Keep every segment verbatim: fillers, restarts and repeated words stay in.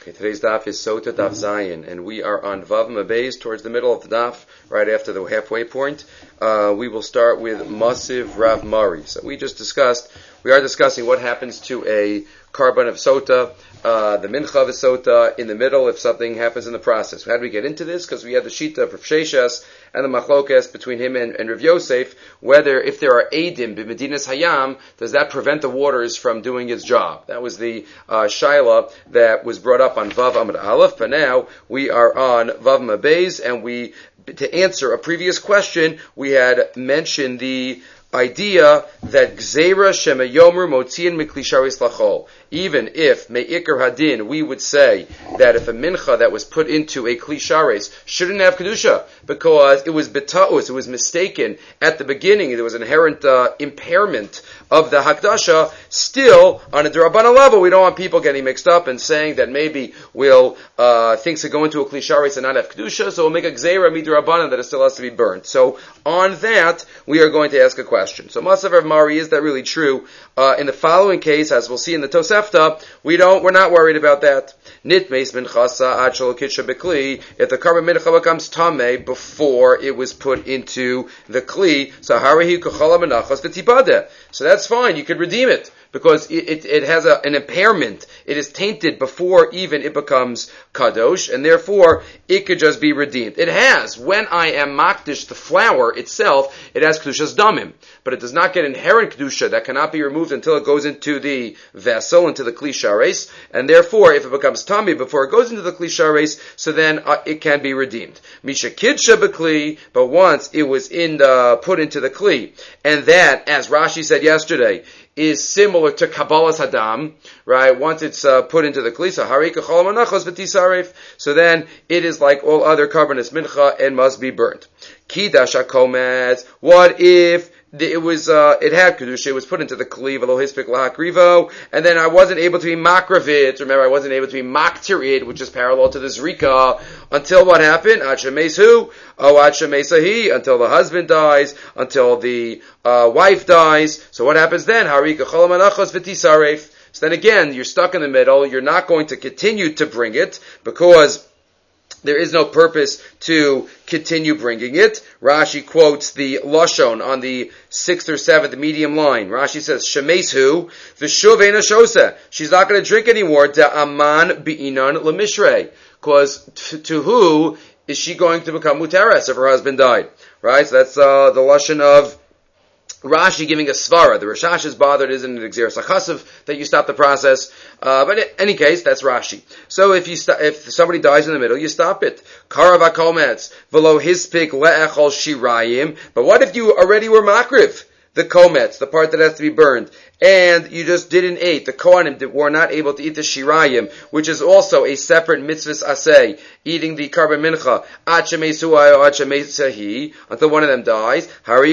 Okay, today's daf is Sota Daf Zayin, and we are on Vav Mabeis, towards the middle of the daf, right after the halfway point. Uh, we will start with Masiv Rav Mari. So we just discussed, we are discussing what happens to a carbon of Sota, uh, the Mincha of a Sota, in the middle if something happens in the process. How did we get into this? Because we had the Shita of Rav Sheshes and the Machlokas between him and, and Rav Yosef, whether if there are Eidim b'Medinas Hayam, does that prevent the waters from doing its job? That was the uh, Shaila that was brought up on Vav Amud Aleph, but now we are on Vav Mabeis, and we, to answer a previous question, we had mentioned the idea that Gzeira Shema Yomer Motzian Mikli Sharis Lachol. Even if Me'ikar Hadin, we would say that if a mincha that was put into a Kli Sharis shouldn't have Kedusha, because it was beta'us, it was mistaken at the beginning, there was inherent uh, impairment of the Hakdasha, still, on a D'Rabbanan level, we don't want people getting mixed up and saying that maybe we'll, uh, things that go into a Kli Sharis and not have Kedusha, so we'll make a Gzeira Midrabbanan that it still has to be burnt. So, on that, we are going to ask a question. So, Masav Rav Mari, is that really true? Uh, in the following case, as we'll see in the Tosefta, we don't, we're not worried about that. Nitmeis minchasa ad shelo kitcha bekli. If the carbon mincha becomes tameh before it was put into the kli, so harahi kochala menachos v'tibadeh. So that's fine. You could redeem it, because it, it, it has a, an impairment. It is tainted before even it becomes kadosh, and therefore it could just be redeemed. It has, when I am makdish, the flour itself, it has kedushas damim, but it does not get inherent kedusha that cannot be removed until it goes into the vessel, into the kli shares, and therefore if it becomes tami before it goes into the kli shares, so then uh, it can be redeemed. Misha kidsha bekli, but once it was in the, put into the kli, and that, as Rashi said yesterday, is similar to Kabbalas Hadam, right? Once it's uh, put into the Kli, so Harika Chol Manachos V'Tisaref, so then it is like all other karbanos mincha and must be burnt. Kidash HaKometz, what if it was, uh, it had Kedusha, it was put into the Kli, V'lo Hispik Lahakrivo, and then I wasn't able to be Makravit, remember I wasn't able to be Maktirid, which is parallel to the Zrika, until what happened? Achamesu, oh Achamesahi, until the husband dies, until the uh, wife dies. So what happens then? Harika Chol Manachos V'Tisaref. So then again, you're stuck in the middle, you're not going to continue to bring it, because there is no purpose to continue bringing it. Rashi quotes the Lashon on the sixth or seventh medium line. Rashi says, Shemesu, v'shuv eina shosa. She's not going to drink anymore. Da aman bi'inan l'mishrei. Because to, to who is she going to become muteres if her husband died? Right? So that's uh, the Lashon of Rashi giving a svara. The Rashash is bothered, isn't it Xeris HaChasav that you stop the process? Uh, but in any case, that's Rashi. So if you st- if somebody dies in the middle, you stop it. Karav HaKometz, v'lo hispik le'echol shirayim. But what if you already were makriv? The kometz, the part that has to be burned, and you just didn't eat. The kohanim were not able to eat the shirayim, which is also a separate mitzvahs asay, eating the carbon mincha, until one of them dies.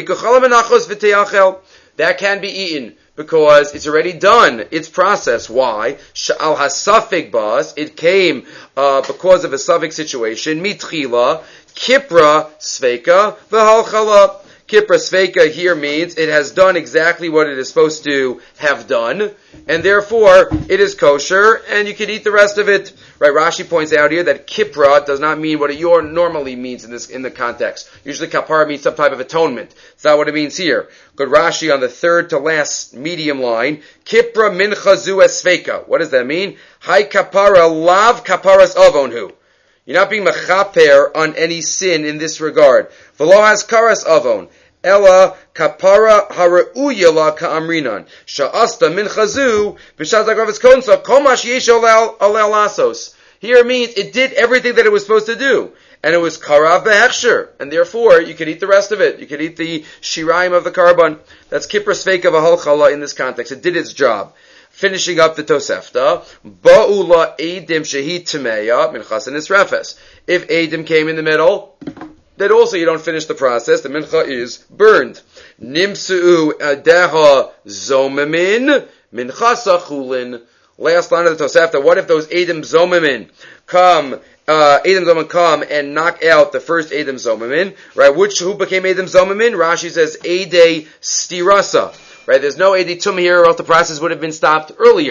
That can be eaten, because it's already done, its process. Why? Sha'al hasafik bas, it came uh, because of a suffix situation, mitchila, kipra, sveika, v'halchala. Kipra Sveika here means it has done exactly what it is supposed to have done, and therefore it is kosher, and you can eat the rest of it. Right? Rashi points out here that Kipra does not mean what it normally means in this in the context. Usually Kapara means some type of atonement. It's not what it means here. Good Rashi on the third to last medium line. Kipra mincha zu esveika. What does that mean? Hai kapara lav kaparas avonhu. You're not being mechaper on any sin in this regard. V'lo has karas avon. Ella kapara hara'uya la ka'amrinan. Sha'asta min chazu b'shaz ha'gravis konsa komash yesho alel lasos. Here it means it did everything that it was supposed to do. And it was karav behechsher. And therefore, you can eat the rest of it. You can eat the shirayim of the carbon. That's kipra sveika v'halchala in this context. It did its job. Finishing up the Tosefta, Ba'ula Eidim Shehi Tmeya Minchas and Nisrefes. If Eidim came in the middle, then also you don't finish the process. The Mincha is burned. Nimsu'u Adeha Zomamin Minchasa Chulin. Last line of the Tosefta. What if those Eidim Zomamin come, uh, Eidim Zomamin come and knock out the first Eidim Zomamin? Right? Which, who became Eidim Zomamin? Rashi says Eidei Stirasa. Right? There's no Eidim Tum here, or else the process would have been stopped earlier.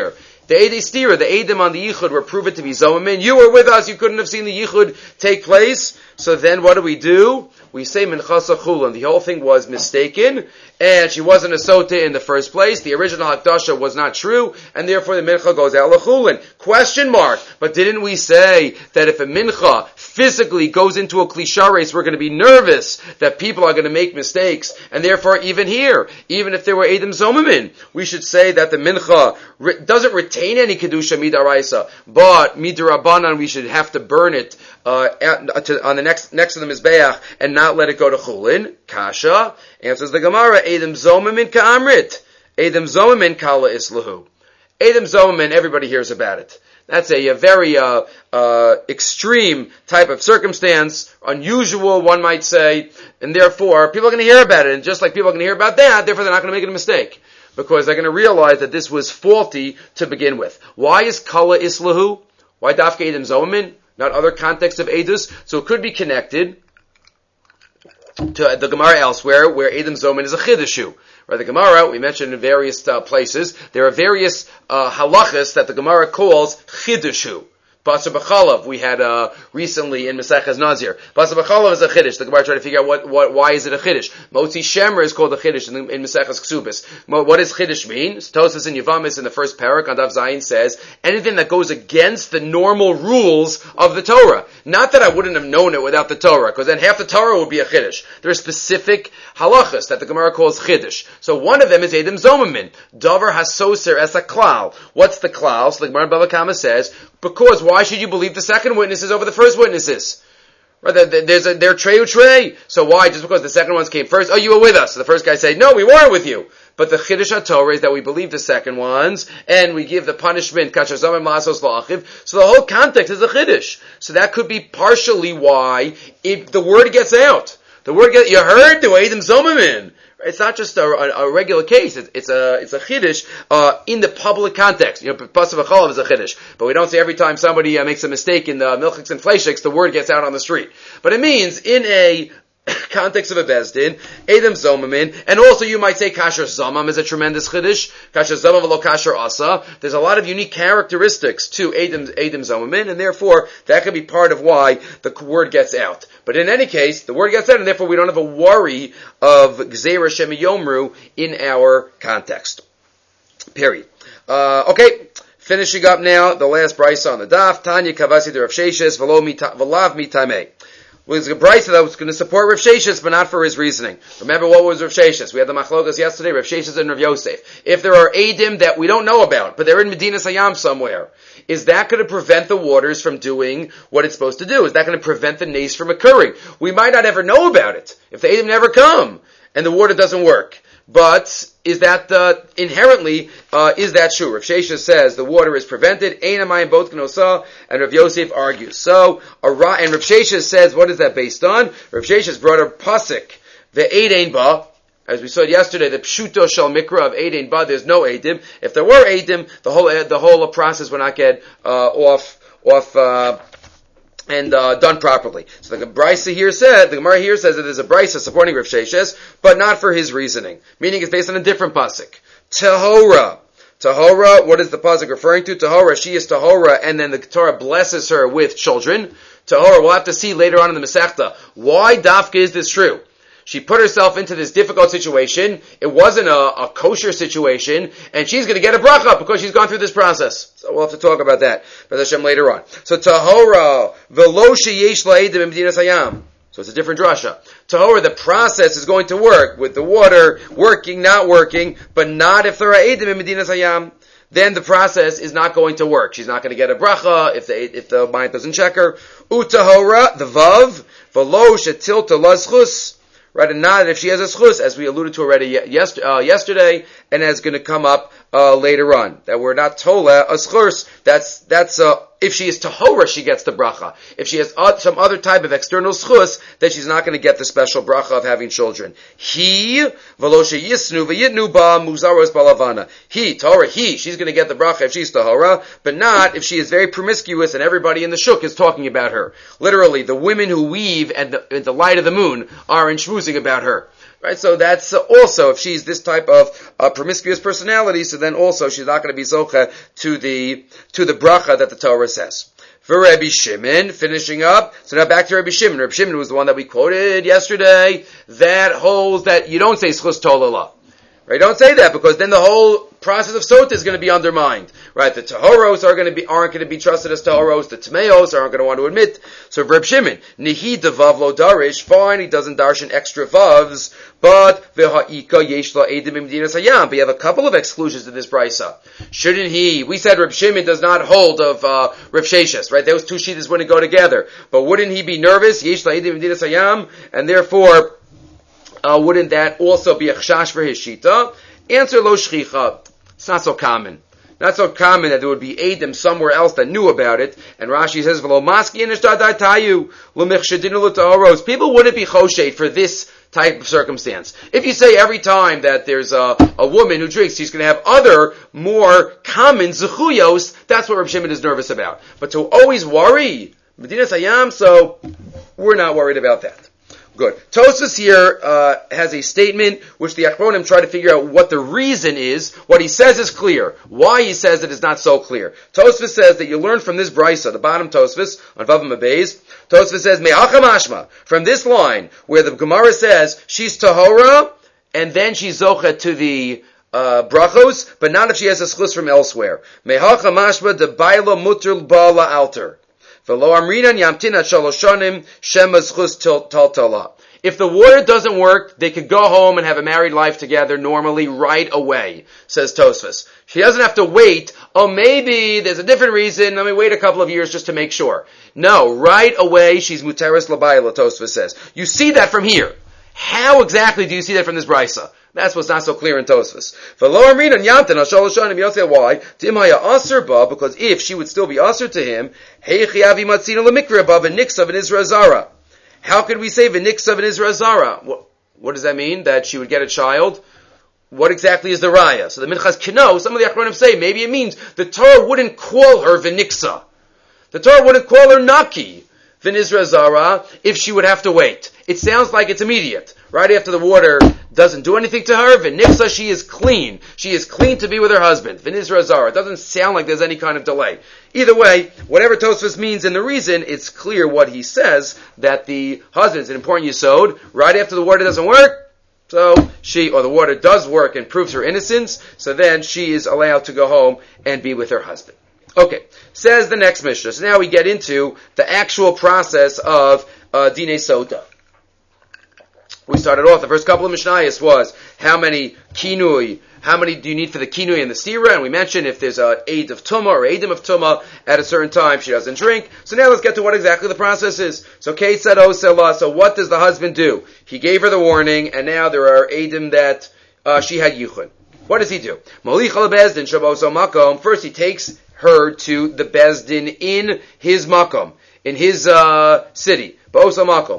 The Eidei Stira, the Eidim on the Yichud were proven to be Zomamin. You were with us, you couldn't have seen the Yichud take place. So then what do we do? We say Minchasa Chulin. The whole thing was mistaken, and she wasn't a Sota in the first place. The original Hakdasha was not true, and therefore the Mincha goes out L'Chulin. Question mark. But didn't we say that if a Mincha physically goes into a Klisha race, we're going to be nervous that people are going to make mistakes, and therefore even here, even if there were Eidim Zomamin, we should say that the Mincha re- doesn't retain any Kedusha Midaraisa, but Midarabanan we should have to burn it uh, at, to, on the next next to the Mizbeach and not let it go to Chulin. Kasha, answers the Gemara, Eidim Zomamin Ka'amrit. Eidim Zomamin Kala Islahu. Eidim Zomamin, everybody hears about it. That's a, a very uh, uh, extreme type of circumstance, unusual, one might say, and therefore people are going to hear about it. And just like people are going to hear about that, therefore they're not going to make a mistake, because they're going to realize that this was faulty to begin with. Why is Kala Islahu? Why Dafka Eidim Zomamin? Not other contexts of Eidus? So it could be connected to the Gemara elsewhere, where Eidim Zomamin is a Chidushu. Right, the Gemara, we mentioned in various uh, places, there are various uh, halachas that the Gemara calls chidushu. Basar b'chalav, we had uh, recently in Maseches Nazir. Basar b'chalav is a chiddush. The Gemara tried to figure out what, what, why is it a chiddush. Motzi shemer is called a chiddush in, in Maseches Ksubis. What does chiddush mean? Tosfos in Yavamis in the first parak on Daf Zayin says, anything that goes against the normal rules of the Torah. Not that I wouldn't have known it without the Torah, because then half the Torah would be a chiddush. There are specific halachas that the Gemara calls chiddush. So one of them is Eidim Zomamin. Davar hasoser es a klal. What's the klal? So the Gemara Bava Kama says, because why should you believe the second witnesses over the first witnesses? Right, there's a, they're trey trey. So why? Just because the second ones came first? Oh, you were with us. So the first guy said, no, we weren't with you. But the Chiddush HaTorah is that we believe the second ones, and we give the punishment, kasher zamim la'asos la'achiv. So the whole context is a Chiddush. So that could be partially why if the word gets out. The word gets, you heard the Eidim Zomamin. It's not just a, a, a regular case. It's, it's a it's a chiddush uh, in the public context. You know, Pasuk v'chalav is a chiddush, but we don't say every time somebody uh, makes a mistake in the milchiks and fleishiks, the word gets out on the street. But it means in a context of a bezdin, Eidim Zomamin, and also you might say kasher zamam is a tremendous chiddush. Kasher zamam v'lo kasher asa. There's a lot of unique characteristics to Eidim Eidim Zomamin, and therefore that could be part of why the word gets out. But in any case, the word gets out, and therefore we don't have a worry of Gzeira Shemi Yomru in our context. Period. Uh, okay, finishing up now, the last brisa on the daf. Tanya Kavasi de Rav Sheshes V'lav Mitameh. Was a brisa that was going to support Rav Sheshes, but not for his reasoning. Remember what was Rav Sheshes? We had the machlokas yesterday, Rav Sheshes and Rav Yosef. If there are Eidim that we don't know about, but they're in Medina Sayyam somewhere, is that going to prevent the waters from doing what it's supposed to do? Is that going to prevent the nace from occurring? We might not ever know about it if the Eidim never come and the water doesn't work. But is that uh, inherently uh, is that true? Rav Sheshes says the water is prevented. Ein hamayim both k'nosa, and Rav Yosef argues. So, a ra- and Rav Sheshes says, what is that based on? Rav Sheshes brought a pasuk, the eid ein ba. As we saw yesterday, the pshuto shel mikra of eid ein ba. There's no eidim. If there were eidim, the whole the whole process would not get uh, off off. Uh, and uh, done properly. So the brisa here said, the Gemara here says that there's a brisa supporting Rav Sheshes, but not for his reasoning. Meaning it's based on a different pasuk. Tahora. Tahora, what is the pasuk referring to? Tahora, she is Tahora, and then the Torah blesses her with children. Tahora, we'll have to see later on in the Masechta. Why dafka is this true? She put herself into this difficult situation. It wasn't a, a kosher situation, and she's going to get a bracha because she's gone through this process. So we'll have to talk about that, B'ez Hashem, later on. So Tahora, v'lo sheyesh la'edim in Medinas Hayam. So it's a different drasha. Tahora, the process is going to work with the water working, not working, but not if there are edim in Medinas Hayam. Then the process is not going to work. She's not going to get a bracha if the if the mind doesn't check her. Utahora, the vav, v'lo shetilta laschus. Right, and not if she has a schus, as we alluded to already yes, uh, yesterday, and as going to come up uh, later on. That we're not tola, a schus, that's, that's, uh, if she is tahora, she gets the bracha. If she has uh, some other type of external schus, then she's not going to get the special bracha of having children. He, veloshe yisnu v'yitnu ba muzaros balavana. He, tahora, he, she's going to get the bracha if she's tahora, but not if she is very promiscuous and everybody in the shuk is talking about her. Literally, the women who weave at the, at the light of the moon are in shmuzing about her. Right? So that's uh, also, if she's this type of uh, promiscuous personality, so then also she's not going to be zocha to the, to the bracha that the Torah says. For Rabbi Shimon, finishing up, so now back to Rabbi Shimon. Rabbi Shimon was the one that we quoted yesterday, that holds that you don't say schus tolala. Right? Don't say that, because then the whole process of sota is going to be undermined. Right? The tahoros are going to be, aren't going to be trusted as tahoros. The tmeos aren't going to want to admit. So Reb Shimon, nihi devav lo darish, fine, he doesn't darshan extra vavs, but v'ha'ika yesh la edim imdinas hayam. But you have a couple of exclusions to this brisa. Shouldn't he, we said Reb Shimon does not hold of, uh, Reb Sheshes, right? Those two shittas wouldn't go together. But wouldn't he be nervous? Yesh la edim imdinas hayam, and therefore, Uh, wouldn't that also be a chashash for his shita? Answer lo shchicha. It's not so common. Not so common that there would be Edom somewhere else that knew about it. And Rashi says, "V'lo maski tayu l'michshadinu l'ta'aros." People wouldn't be choshed for this type of circumstance. If you say every time that there's a, a woman who drinks, she's going to have other more common zechuyos, that's what Reb Shimon is nervous about. But to always worry, Medinas Hayam, so we're not worried about that. Good. Tosfos here uh, has a statement which the Achronim try to figure out what the reason is. What he says is clear. Why he says it is not so clear. Tosfos says that you learn from this brisa, the bottom Tosfos, on Vav Mabeis. Tosfos says, Me'acham Ashma, from this line, where the Gemara says, she's Tahora, and then she's Zocha to the uh, brachos, but not if she has a schus from elsewhere. Me'acham Ashma, de Baila Mutter Bala Alter. If the water doesn't work, they could go home and have a married life together normally right away, says Tosfos. She doesn't have to wait, oh maybe there's a different reason, let me wait a couple of years just to make sure. No, right away she's muteris labayla, Tosfos says. You see that from here. How exactly do you see that from this brisa? That's what's not so clear in Tosfos. You don't say why. Because if she would still be usher to him, how could we say v'niksav in Israel zara? What does that mean? That she would get a child? What exactly is the raya? So the Minchas Kino, some of the Achronim say, maybe it means the Torah wouldn't call her v'niksa. The Torah wouldn't call her naki v'nizra zara if she would have to wait. It sounds like it's immediate. Right after the water doesn't do anything to her, v'nifsa, she is clean. She is clean to be with her husband. V'nizra zara. It doesn't sound like there's any kind of delay. Either way, whatever Tosfos means in the reason, it's clear what he says, that the husband is an important yesod. Right after the water doesn't work, so she, or the water does work and proves her innocence, so then she is allowed to go home and be with her husband. Okay, says the next Mishnah. So now we get into the actual process of uh, Dinei Sota. We started off, the first couple of Mishnayos was, how many kinui, how many do you need for the kinui and the stira? And we mentioned if there's a aid of tumah or aidim of tumah at a certain time, she doesn't drink. So now let's get to what exactly the process is. So Kate said, oh, Selah, so what does the husband do? He gave her the warning, and now there are aidim that uh, she had yichud. What does he do? First he takes her to the bezdin in his makom, in his uh, city. And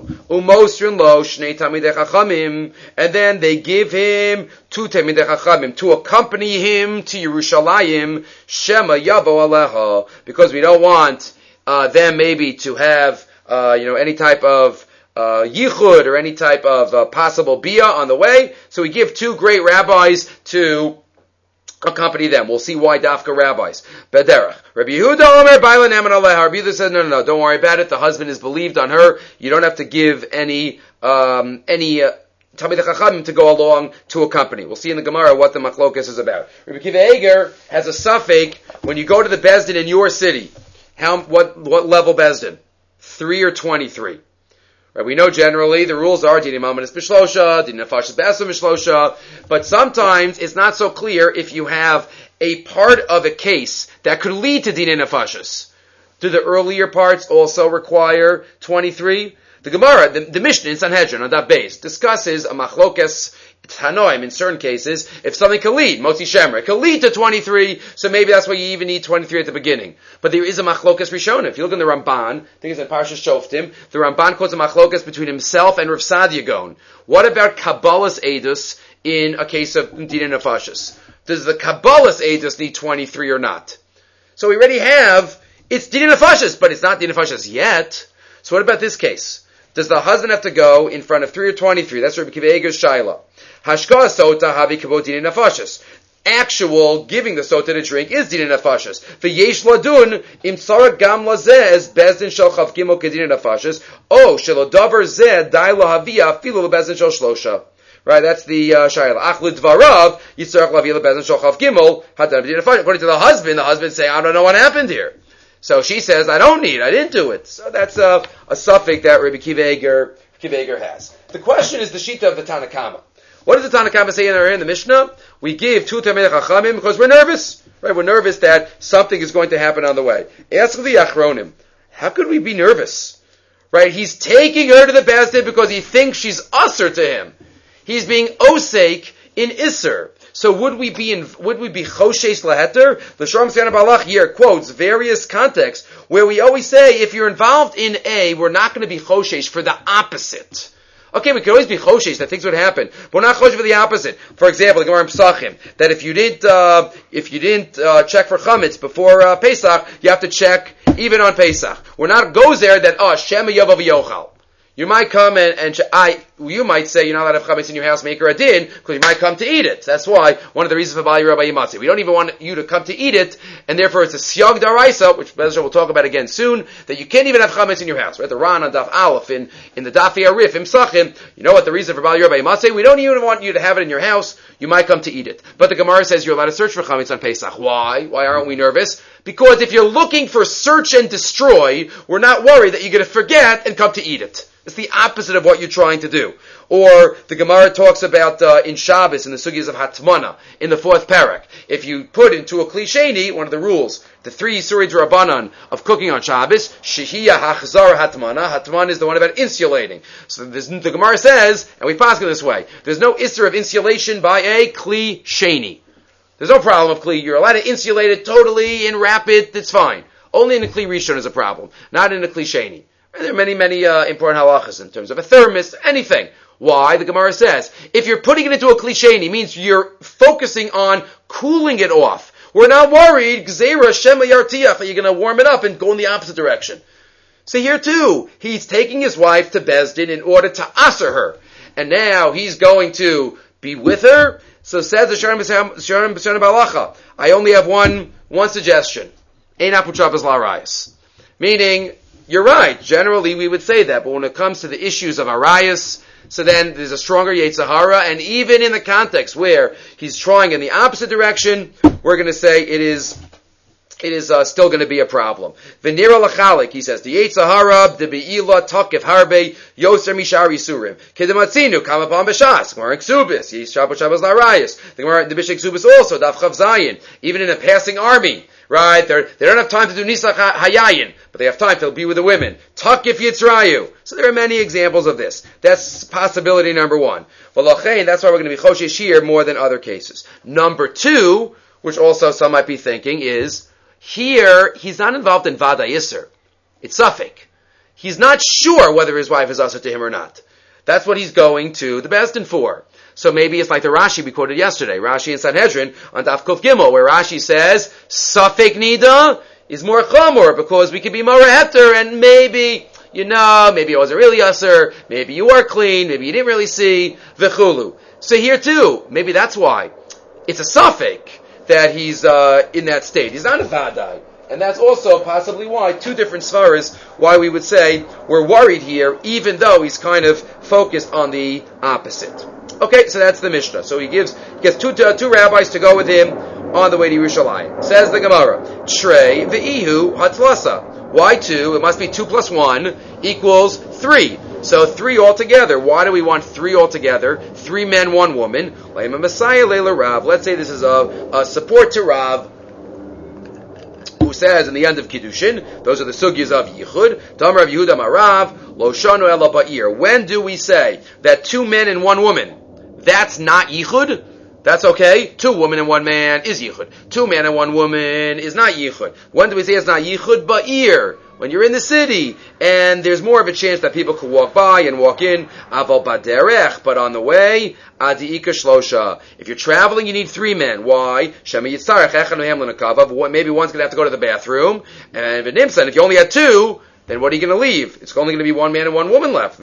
then they give him two Talmidei Chachamim to accompany him to Yerushalayim, Shema Yavo Aleha, because we don't want uh, them maybe to have uh, you know any type of uh, yichud or any type of uh, possible bia on the way. So we give two great rabbis to accompany them. We'll see why Dafka rabbis. Bederach. Rabbi Yehuda Omer Baila Neman Aleha. Rabbi Yehuda said, no, no, no, don't worry about it. The husband is believed on her. You don't have to give any, um, any, uh, Talmidei Chachamim to go along to accompany. We'll see in the Gemara what the Machlokas is about. Rabbi Kiva Eger has a suffix when you go to the Bezdin in your city. How, what, what level Bezdin? Three or twenty-three? Right, we know generally the rules are Dini Malmanis Bishlosha, Dini Nefashis B'Asam Bishlosha, but sometimes it's not so clear if you have a part of a case that could lead to Dini Nefashis. Do the earlier parts also require twenty-three? The Gemara, the, the Mishnah in Sanhedrin on that base discusses a machlokes Tanoim in certain cases. If something can lead, Motzi Shemer, it can lead to twenty-three, so maybe that's why you even need twenty-three at the beginning. But there is a machlokes Rishonim. If you look in the Ramban, I think it's in Parshas Shoftim, the Ramban quotes a machlokes between himself and Rav Sadia Gaon. What about Kabbalah's Eidos in a case of Dinei Nefashis? Does the Kabbalah's Eidos need twenty-three or not? So we already have, it's Dinei Nefashis, but it's not Dinei Nefashis yet. So what about this case? does the husband have to go in front of three or twenty-three? That's Rabbi Akiva Eiger's shaila. Hashka sota havi kavod dinin nafashis. Actual giving the sota to drink is dinin nafashis. V'yesh ladun im tzarak gam lazeh es bezdin shel chav gimel kedinin nafashis. O shelo davar zeh dai lahavia filu lebezdin shel shlosha. Right, that's the uh, shayla. Achlu dvarav yitzarach lavia lebezdin shel chav gimel hadan kedinin nafashis. According to the husband, the husband saying, I don't know what happened here. So she says, I don't need, I didn't do it. So that's a, a suffix that Rabbi Akiva Eiger, Akiva Eiger has. The question is the shita of the Tanakama. What does the Tanakama say in our in the Mishnah? We give two Talmidei Chachamim because we're nervous. Right? We're nervous that something is going to happen on the way. Ask the Achronim, how could we be nervous? Right? He's taking her to the Bezdin because he thinks she's usher to him. He's being osake in Isser. So would we be in, would we be choshesh laheter? The Shalom Tzana Balach here quotes various contexts where we always say if you're involved in A, we're not going to be choshesh for the opposite. Okay, we could always be choshesh that things would happen, but we're not choshesh for the opposite. For example, the Gemara in Pesachim that if you didn't uh, if you didn't uh, check for chametz before uh, Pesach, you have to check even on Pesach. We're not goes there that oh Shema Yavav Yochal. You might come and, and I, you might say you're not allowed to have chametz in your house, make her a din, because you might come to eat it. That's why, one of the reasons for Bali Rabbi Yimatzi. We don't even want you to come to eat it, and therefore it's a siyag daraisa, which Bezra will talk about again soon, that you can't even have chametz in your house. Right? The Ran on Daf Aleph, in, in the Daf Yarif, in Psachim, you know what the reason for Bali Rabbi Yimatzi? We don't even want you to have it in your house, you might come to eat it. But the Gemara says you're allowed to search for chametz on Pesach. Why? Why aren't we nervous? Because if you're looking for search and destroy, we're not worried that you're going to forget and come to eat it. It's the opposite of what you're trying to do. Or the Gemara talks about uh, in Shabbos, in the sugyas of Hatmana, in the fourth parak. If you put into a klisheni, one of the rules, the three Yisuri D'Rabbanan of cooking on Shabbos, Shehiyah Hachzar Hatmana, Hatmana is the one about insulating. So the Gemara says, and we pass it this way, there's no isser of insulation by a klisheni. There's no problem of kli. You're allowed to insulate it totally and wrap it, it's fine. Only in a kli rishon is a problem, not in a kli sheni. There are many, many uh, important halachas in terms of a thermos, anything. Why? The Gemara says, if you're putting it into a klisheni, it means you're focusing on cooling it off. We're not worried, gzeira shema yartiach, that you're going to warm it up and go in the opposite direction. So here too, he's taking his wife to Bezdin in order to aser her. And now he's going to be with her. So says the Sharon Balacha, I only have one, one suggestion. Ein apuchavas l'arayas. Meaning, you're right, generally we would say that, but when it comes to the issues of arayas, so then there's a stronger Yetzer Hara, and even in the context where he's trying in the opposite direction, we're going to say it is it is uh, still going to be a problem. V'nira l'chalik, he says, the Yetzer Hara, the be'ila, takif harbe, yoser mishar yisurim. Kedematzinu, kamapam b'shas, Gemara in Ksubis, yishab b'shabaz l'arayas. The Gemara in the Bishek Ksubis also, daf chav zayin, even in a passing army. Right? They're, they don't have time to do Nisach Hayayin, but they have time to be with the women. Takif Yitzrayu. So there are many examples of this. That's possibility number one. V'lachein, that's why we're going to be Choshesh here more than other cases. Number two, which also some might be thinking, is here, he's not involved in Vada Yisr. It's Safek. He's not sure whether his wife is Asa to him or not. That's what he's going to the Bezdin for. So maybe it's like the Rashi we quoted yesterday, Rashi in Sanhedrin on Daf Kuf Gimel, where Rashi says, Safek Nida is more Chamor, because we could be more Heter, and maybe, you know, maybe it wasn't really Usser, maybe you were clean, maybe you didn't really see, V'chulu. So here too, maybe that's why. It's a Safek that he's uh, in that state. He's not a Vadai. And that's also possibly why, two different svaras, why we would say we're worried here, even though he's kind of focused on the opposite. Okay, so that's the Mishnah. So he gives, he gets two, uh, two rabbis to go with him on the way to Yerushalayim. Says the Gemara, Trey ve'ihu hatlasa. Why two? It must be two plus one equals three. So three altogether. Why do we want three altogether? Three men, one woman. Leima Messiah Leila Rav. Let's say this is a, a support to Rav, who says in the end of Kiddushin, those are the sugyas of Yichud, Tamar of Yehuda Marav, Lo Shanu Ela Ba'ir. When do we say that two men and one woman, that's not Yichud? That's okay. Two women and one man is Yichud. Two men and one woman is not Yichud. When do we say it's not Yichud? Ba'ir. When you're in the city, and there's more of a chance that people could walk by and walk in, aval baderech, but on the way, adi'ika shlosha. If you're traveling, you need three men. Why? Shema yitzarech echad mehem l'nakavav. Maybe one's going to have to go to the bathroom, and v'nimsan, if you only had two, then what are you going to leave? It's only going to be one man and one woman left.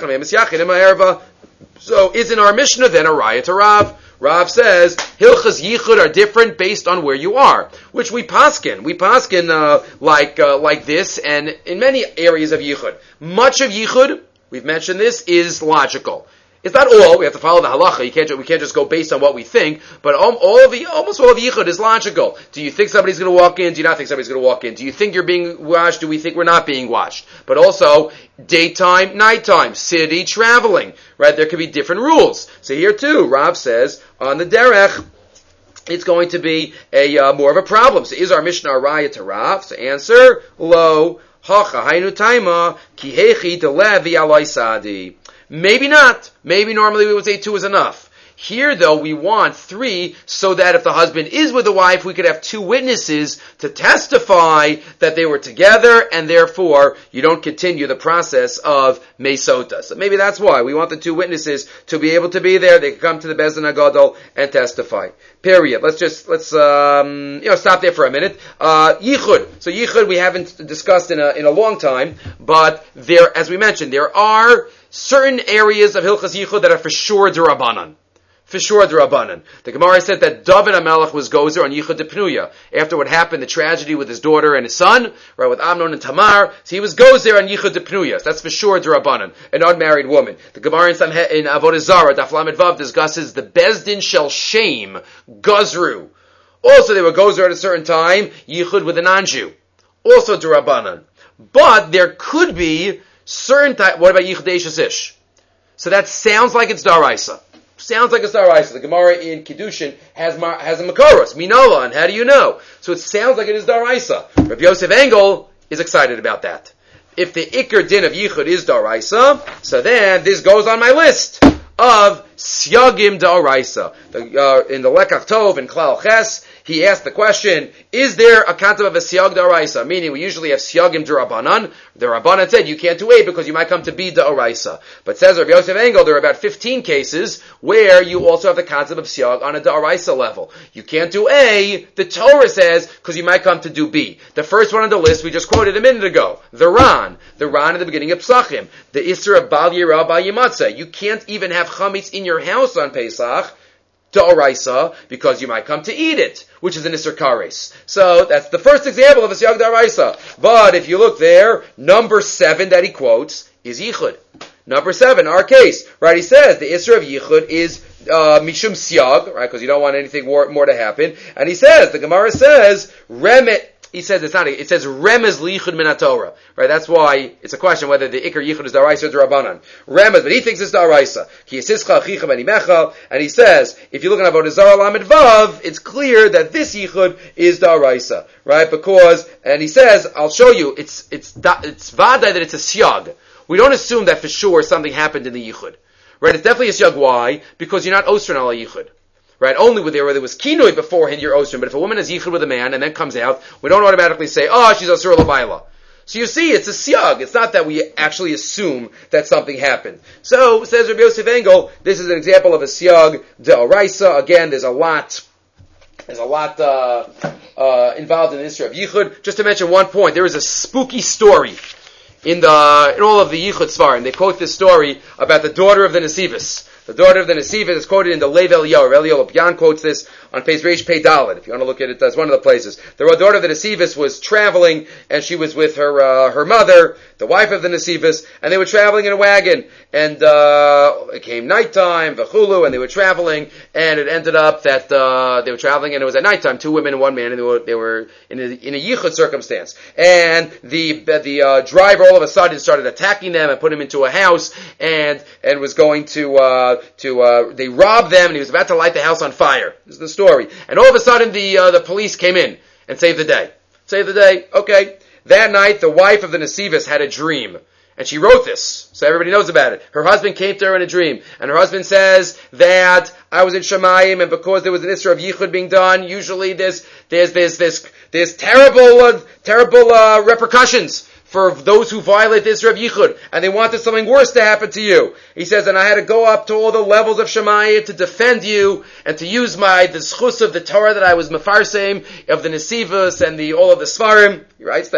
So isn't our Mishnah then a raya to Rav? Rav says hilchas yichud are different based on where you are, which we paskin. We paskin uh, like uh, like this, and in many areas of yichud. Much of yichud, we've mentioned this, is logical. It's not all. We have to follow the halacha. You can't. We can't just go based on what we think. But all, all of the, almost all of yichud is logical. Do you think somebody's going to walk in? Do you not think somebody's going to walk in? Do you think you're being washed? Do we think we're not being washed? But also daytime, nighttime, city, traveling. Right? There could be different rules. So here too, Rav says on the derech, it's going to be a uh, more of a problem. So is our Mishnah a raya to Rav? So answer lo hacha hainu taima ki hechi delevi aloi sadi. Maybe not. Maybe normally we would say two is enough. Here, though, we want three so that if the husband is with the wife, we could have two witnesses to testify that they were together, and therefore you don't continue the process of mesota. So maybe that's why we want the two witnesses to be able to be there. They can come to the Beis Din HaGadol and testify. Period. Let's just let's um, you know stop there for a minute. Uh, yichud. So yichud we haven't discussed in a in a long time, but there, as we mentioned, there are certain areas of Hilchas Yichud that are for sure d'Rabbanan. For sure d'Rabbanan. The Gemara said that David HaMelech was gozer on Yichud d'Pnuya. After what happened, the tragedy with his daughter and his son, right, with Amnon and Tamar, so he was gozer on Yichud d'Pnuya. So that's for sure d'Rabbanan. An unmarried woman. The Gemara in, Samhe, in Avodah Zarah, Daf Lamed Vav, discusses the Beis Din shel shame, gozru. Also, they were gozer at a certain time, Yichud with a non-Jew. Also d'Rabbanan. But there could be certain type, what about Yichud Eishes Ish? So that sounds like it's Daraisa. Sounds like it's Daraisa. The Gemara in Kiddushin has has a Makoros, Minola, and how do you know? So it sounds like it is Daraisa. Rabbi Yosef Engel is excited about that. If the Iker Din of Yichud is Daraisa, so then this goes on my list of Syagim Daraisa. Uh, in the Lekach Tov, in Klal Ches, he asked the question, is there a kantam of a Syag Daraisa? Meaning we usually have Syagim D'Rabbanan. The Rabbanan said you can't do A because you might come to B Daraisa. But says Rabbi Yosef Engel, there are about fifteen cases where you also have the kantam of Syag on a Daraisa level. You can't do A, the Torah says, because you might come to do B. The first one on the list we just quoted a minute ago. The Ran. The Ran at the beginning of Psachim. The Isra of Bal Yirah Bal Yimatzah. You can't even have chametz in your house on Pesach, D'Oraisa, because you might come to eat it, which is an Isser Kares. So that's the first example of a Syag D'Oraisa. But if you look there, number seven that he quotes is Yichud. Number seven, our case, right? He says the Isser of Yichud is uh, Mishum Syag, right? Because you don't want anything more, more to happen. And he says, the Gemara says, Remet. He says it's not. It says remez lichud min haTorah, right? That's why it's a question whether the ikar yichud is daraisa or darabanan. Remez, but he thinks it's daraisa. Ki yisischa achicha b'nimechal, and he says if you look at Avodah Zarah Lamed Vav, it's clear that this yichud is daraisa, right? Because, and he says, I'll show you. It's it's it's vaday that it's a syag. We don't assume that for sure something happened in the yichud, right? It's definitely a syag. Why? Because you're not osrin ala yichud. Right, only with there where there was kinoi beforehand you're osrim. But if a woman has yichud with a man and then comes out, we don't automatically say, oh, she's osur l'bayla. So you see, it's a syag. It's not that we actually assume that something happened. So, says Rabbi Yosef Engel, this is an example of a syag de'oraisa. Again, there's a lot, there's a lot, uh, uh, involved in the history of yichud. Just to mention one point, there is a spooky story in the, in all of the yichud svarim. They quote this story about the daughter of the Nesivos. The daughter of the Nesivos is quoted in the Lev Eliyahu. Eliyahu Lopian quotes this on page Reish Pei Dalet. If you want to look at it, that's one of the places. The daughter of the Nesivos was traveling, and she was with her uh, her mother, the wife of the Nesivos, and they were traveling in a wagon. And uh, it came nighttime, v'chulu, and they were traveling, and it ended up that uh, they were traveling, and it was at nighttime, two women and one man, and they were, they were in a, in a yichud circumstance. And the the uh, driver all of a sudden started attacking them and put them into a house, and and was going to. Uh, To uh, they robbed them, and he was about to light the house on fire. This is the story. And all of a sudden, the uh, the police came in and saved the day. Saved the day. Okay. That night, the wife of the Nesivos had a dream, and she wrote this, so everybody knows about it. Her husband came to her in a dream, and her husband says that I was in Shemayim, and because there was an Isra of Yichud being done, usually there's there's there's there's there's terrible uh, terrible uh, repercussions for those who violate the Isra of Yichud, and they wanted something worse to happen to you. He says, and I had to go up to all the levels of Shemayim to defend you, and to use my, the schus of the Torah that I was mefarsem, of the Nesivos, and the, all of the Svarim. He writes that.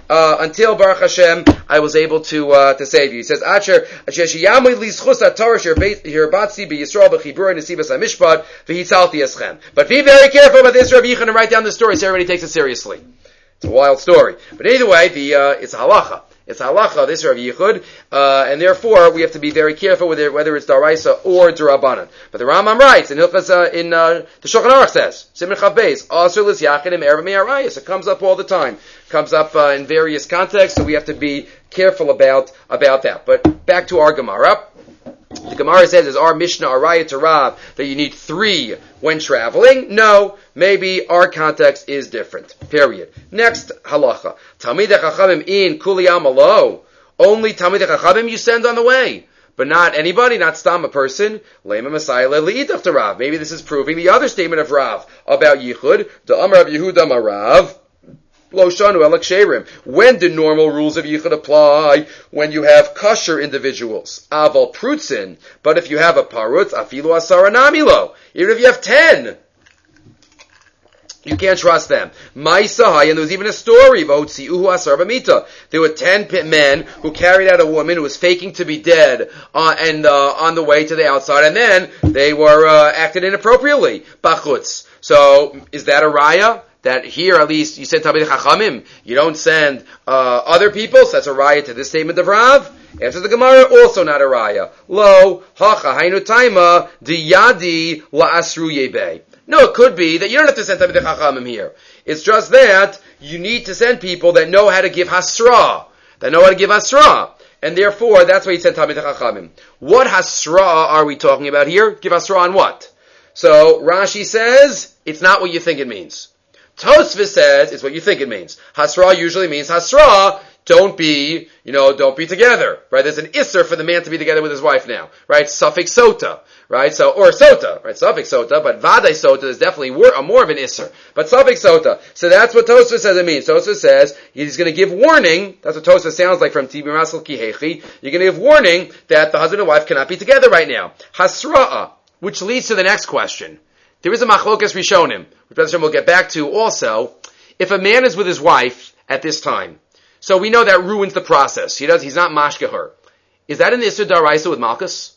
uh, until Baruch Hashem, I was able to uh, to save you. He says, Asher, Asher sheyamid li zchus haTorah shirbatzi b'Yisrael b'chibur nesivas hamishpat v'hitzalti eschem. But be very careful about this Rav Yichud and write down the story so everybody takes it seriously. It's a wild story. But either way, the uh, it's a halacha. It's halacha, this Rav Yichud, uh, and therefore we have to be very careful with it, whether it's daraisa or derabanan. But the Rambam writes, in Hilchas, uh, in uh, the Shulchan Aruch says, Siman Chav Beis, Asur lis yachidim erev me'arayis. It comes up all the time. Comes up uh, in various contexts, so we have to be careful about about that. But back to our Gemara. The Gemara says, is our Mishnah Araya to Rav that you need three when traveling? No, maybe our context is different. Period. Next halacha. Talmidei Chachamim in Kuliyam alo. Only Talmidei Chachamim you send on the way. But not anybody, not stam a person. Lema Messiah le'idach to Rav. Maybe this is proving the other statement of Rav about Yichud. The Amar of Yehuda Marav. When do normal rules of Yichud apply? When you have kosher individuals. Aval prutzin. But if you have a parutz, afilu asara namilo. Even if you have ten, you can't trust them. Ma'isahai, and there was even a story about Tziuhu Asar B'mita. There were ten men who carried out a woman who was faking to be dead uh, and uh, on the way to the outside, and then they were uh, acted inappropriately. Bachutz. So, is that a raya? That here, at least, you send Talmidei Chachamim. You don't send uh, other people, so that's a raya to this statement of Rav. Answers the Gemara, also not a raya. Lo, hacha, hainu taima, diyadi la'asru yebei. No, it could be that you don't have to send Talmidei Chachamim here. It's just that you need to send people that know how to give hasra, that know how to give hasra. And therefore, that's why you send Talmidei Chachamim. What hasra are we talking about here? Give hasra on what? So, Rashi says, it's not what you think it means. Tosfos says it's what you think it means. Hasra usually means hasra, don't be, you know, don't be together, right? There's an isser for the man to be together with his wife now, right? Suffix sota, right? So, or sota, right? Suffix sota, but vaday sota is definitely more, a more of an isser. But suffix sota. So that's what Tosfos says it means. Tosfos says he's going to give warning, that's what Tosfos sounds like from Tibur Masel Kihechi, you're going to give warning that the husband and wife cannot be together right now. Hasra'a, which leads to the next question. There is a machlokas rishonim, which we'll get back to also. If a man is with his wife at this time, so we know that ruins the process. He does, he's not mashke her. Is that an Isser Daraisa with Malkus?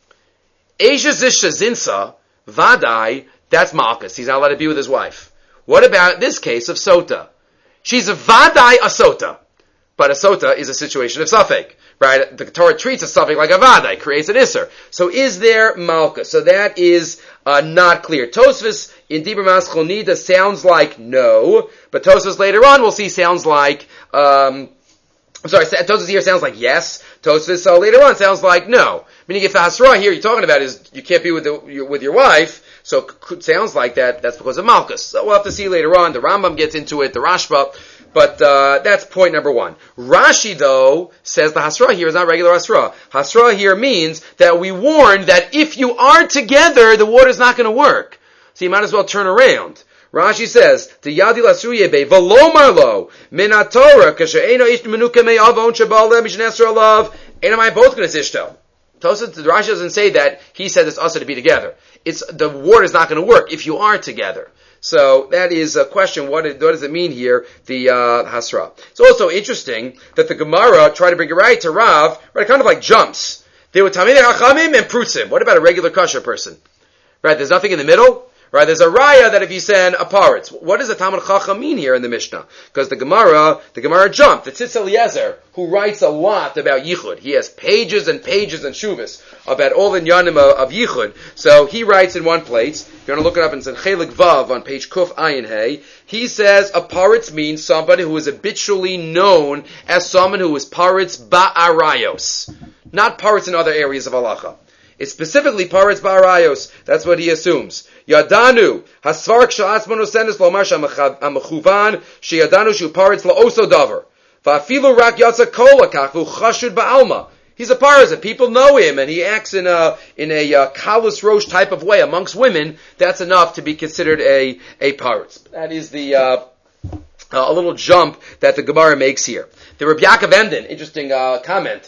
Eisha Zisha Zinsa, Vadai, that's Malkus. He's not allowed to be with his wife. What about this case of Sota? She's a Vadai a Sota. But a Sota is a situation of Safek. Right? The Torah treats a Safek like a Vadai, creates an Isser. So is there Malkus? So that is uh, not clear. Tosfos in Dibur Maschel Nida sounds like no, but Tosfos later on we'll see sounds like, um, I'm sorry, Tosfos here sounds like yes. Tosfos uh, later on sounds like no. Meaning if the Hasra here you're talking about is you can't be with the, with your wife, so it sounds like that, that's because of Malkus. So we'll have to see later on. The Rambam gets into it, the Rashba. But uh, that's point number one. Rashi, though, says the hasra here is not regular hasra. Hasra here means that we warn that if you are together, the water is not going to work. So you might as well turn around. Rashi says, "Tiyadi lasuyebe v'lomar lo min haTorah kashe'eno ish menuka me'avon shabal mishnasra alav ena mai both going to zishto." Rashi doesn't say that he says it's also to be together. It's the water is not going to work if you are together. So that is a question. What, what does it mean here? The uh, hasra. It's also interesting that the Gemara tried to bring it right to Rav, right? Kind of like jumps. They were Talmidei Chachamim and Prutzim. What about a regular kosher person? Right? There's nothing in the middle. Right? There's a raya that if you send a paritz, what does the Talmud Chacham mean here in the Mishnah? Because the Gemara, the Gemara jumped. The Tzitz Eliezer, who writes a lot about Yichud. He has pages and pages and shuvas about all the Yanim of Yichud. So he writes in one place, if you want to look it up in Chelik Vav on page Kuf Ayin Hey, he says a paritz means somebody who is habitually known as someone who is paritz ba'arayos. Not paritz in other areas of halacha. It's specifically paritz ba'arayos. That's what he assumes. Yadanu hasvark sha'atzmanu senes lomar sha'amechuvan sheyadanu shu paritz la'oso davar va'afilu rak yatsa kolakach v'chashud ba'alma. He's a paritz, and people know him, and he acts in a in a uh, kalus rosh type of way amongst women. That's enough to be considered a a paritz. That is the uh, uh, a little jump that the Gemara makes here. The Rabbi Yaakov Emden, interesting uh, comment.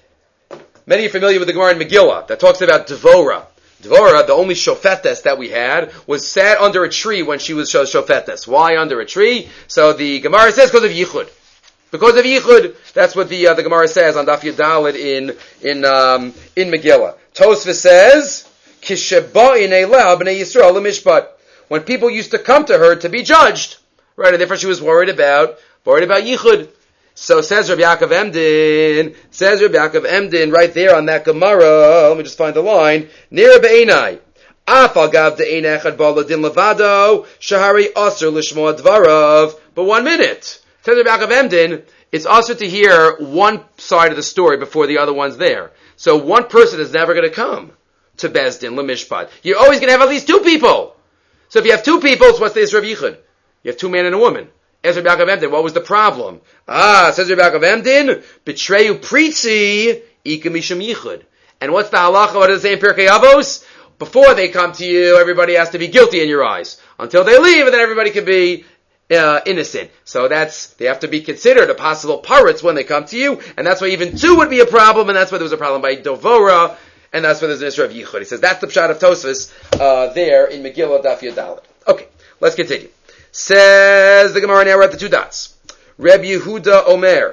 Many are familiar with the Gemara in Megillah that talks about Devora. Devora, the only shofetes that we had, was sat under a tree when she was shofetes. Why under a tree? So the Gemara says because of Yichud. Because of yichud. That's what the uh, the Gemara says on Daf Yudalid in in um, in Megillah. Tosfos says, "Kisheba'in eleh b'nei Yisrael l'mishpat." When people used to come to her to be judged, right, and therefore she was worried about worried about yichud. So says Rabbi Yaakov Emden, says Rabbi Yaakov Emden right there on that Gemara. Let me just find the line. Nira be'enai. Afal gav de'enai echad ba'al din levado shahari aser lishmoa dvarav. But one minute. Says Rabbi Yaakov Emden, it's also to hear one side of the story before the other one's there. So one person is never going to come to Bezdin, Lemishpat. You're always going to have at least two people. So if you have two people, so what's the Yisrael Yichud? You have two men and a woman. As Rabbi Yaakov Emden, what was the problem? Ah, says Rabbi Yaakov Emden, Betreyu Pritzi, Ika Mishum Yichud. And what's the halacha? What does it say in Pirkei Avos? Before they come to you, everybody has to be guilty in your eyes. Until they leave, and then everybody can be Uh, innocent. So that's, they have to be considered a possible pirates when they come to you, and that's why even two would be a problem, and that's why there was a problem by Dovora, and that's why there's an issue of Yichud. He says that's the pshat of Tosfos, uh, there in Megillah Daf Yudalid. Okay, let's continue. Says the Gemara now, we're at the two dots. Reb Yehuda Omer.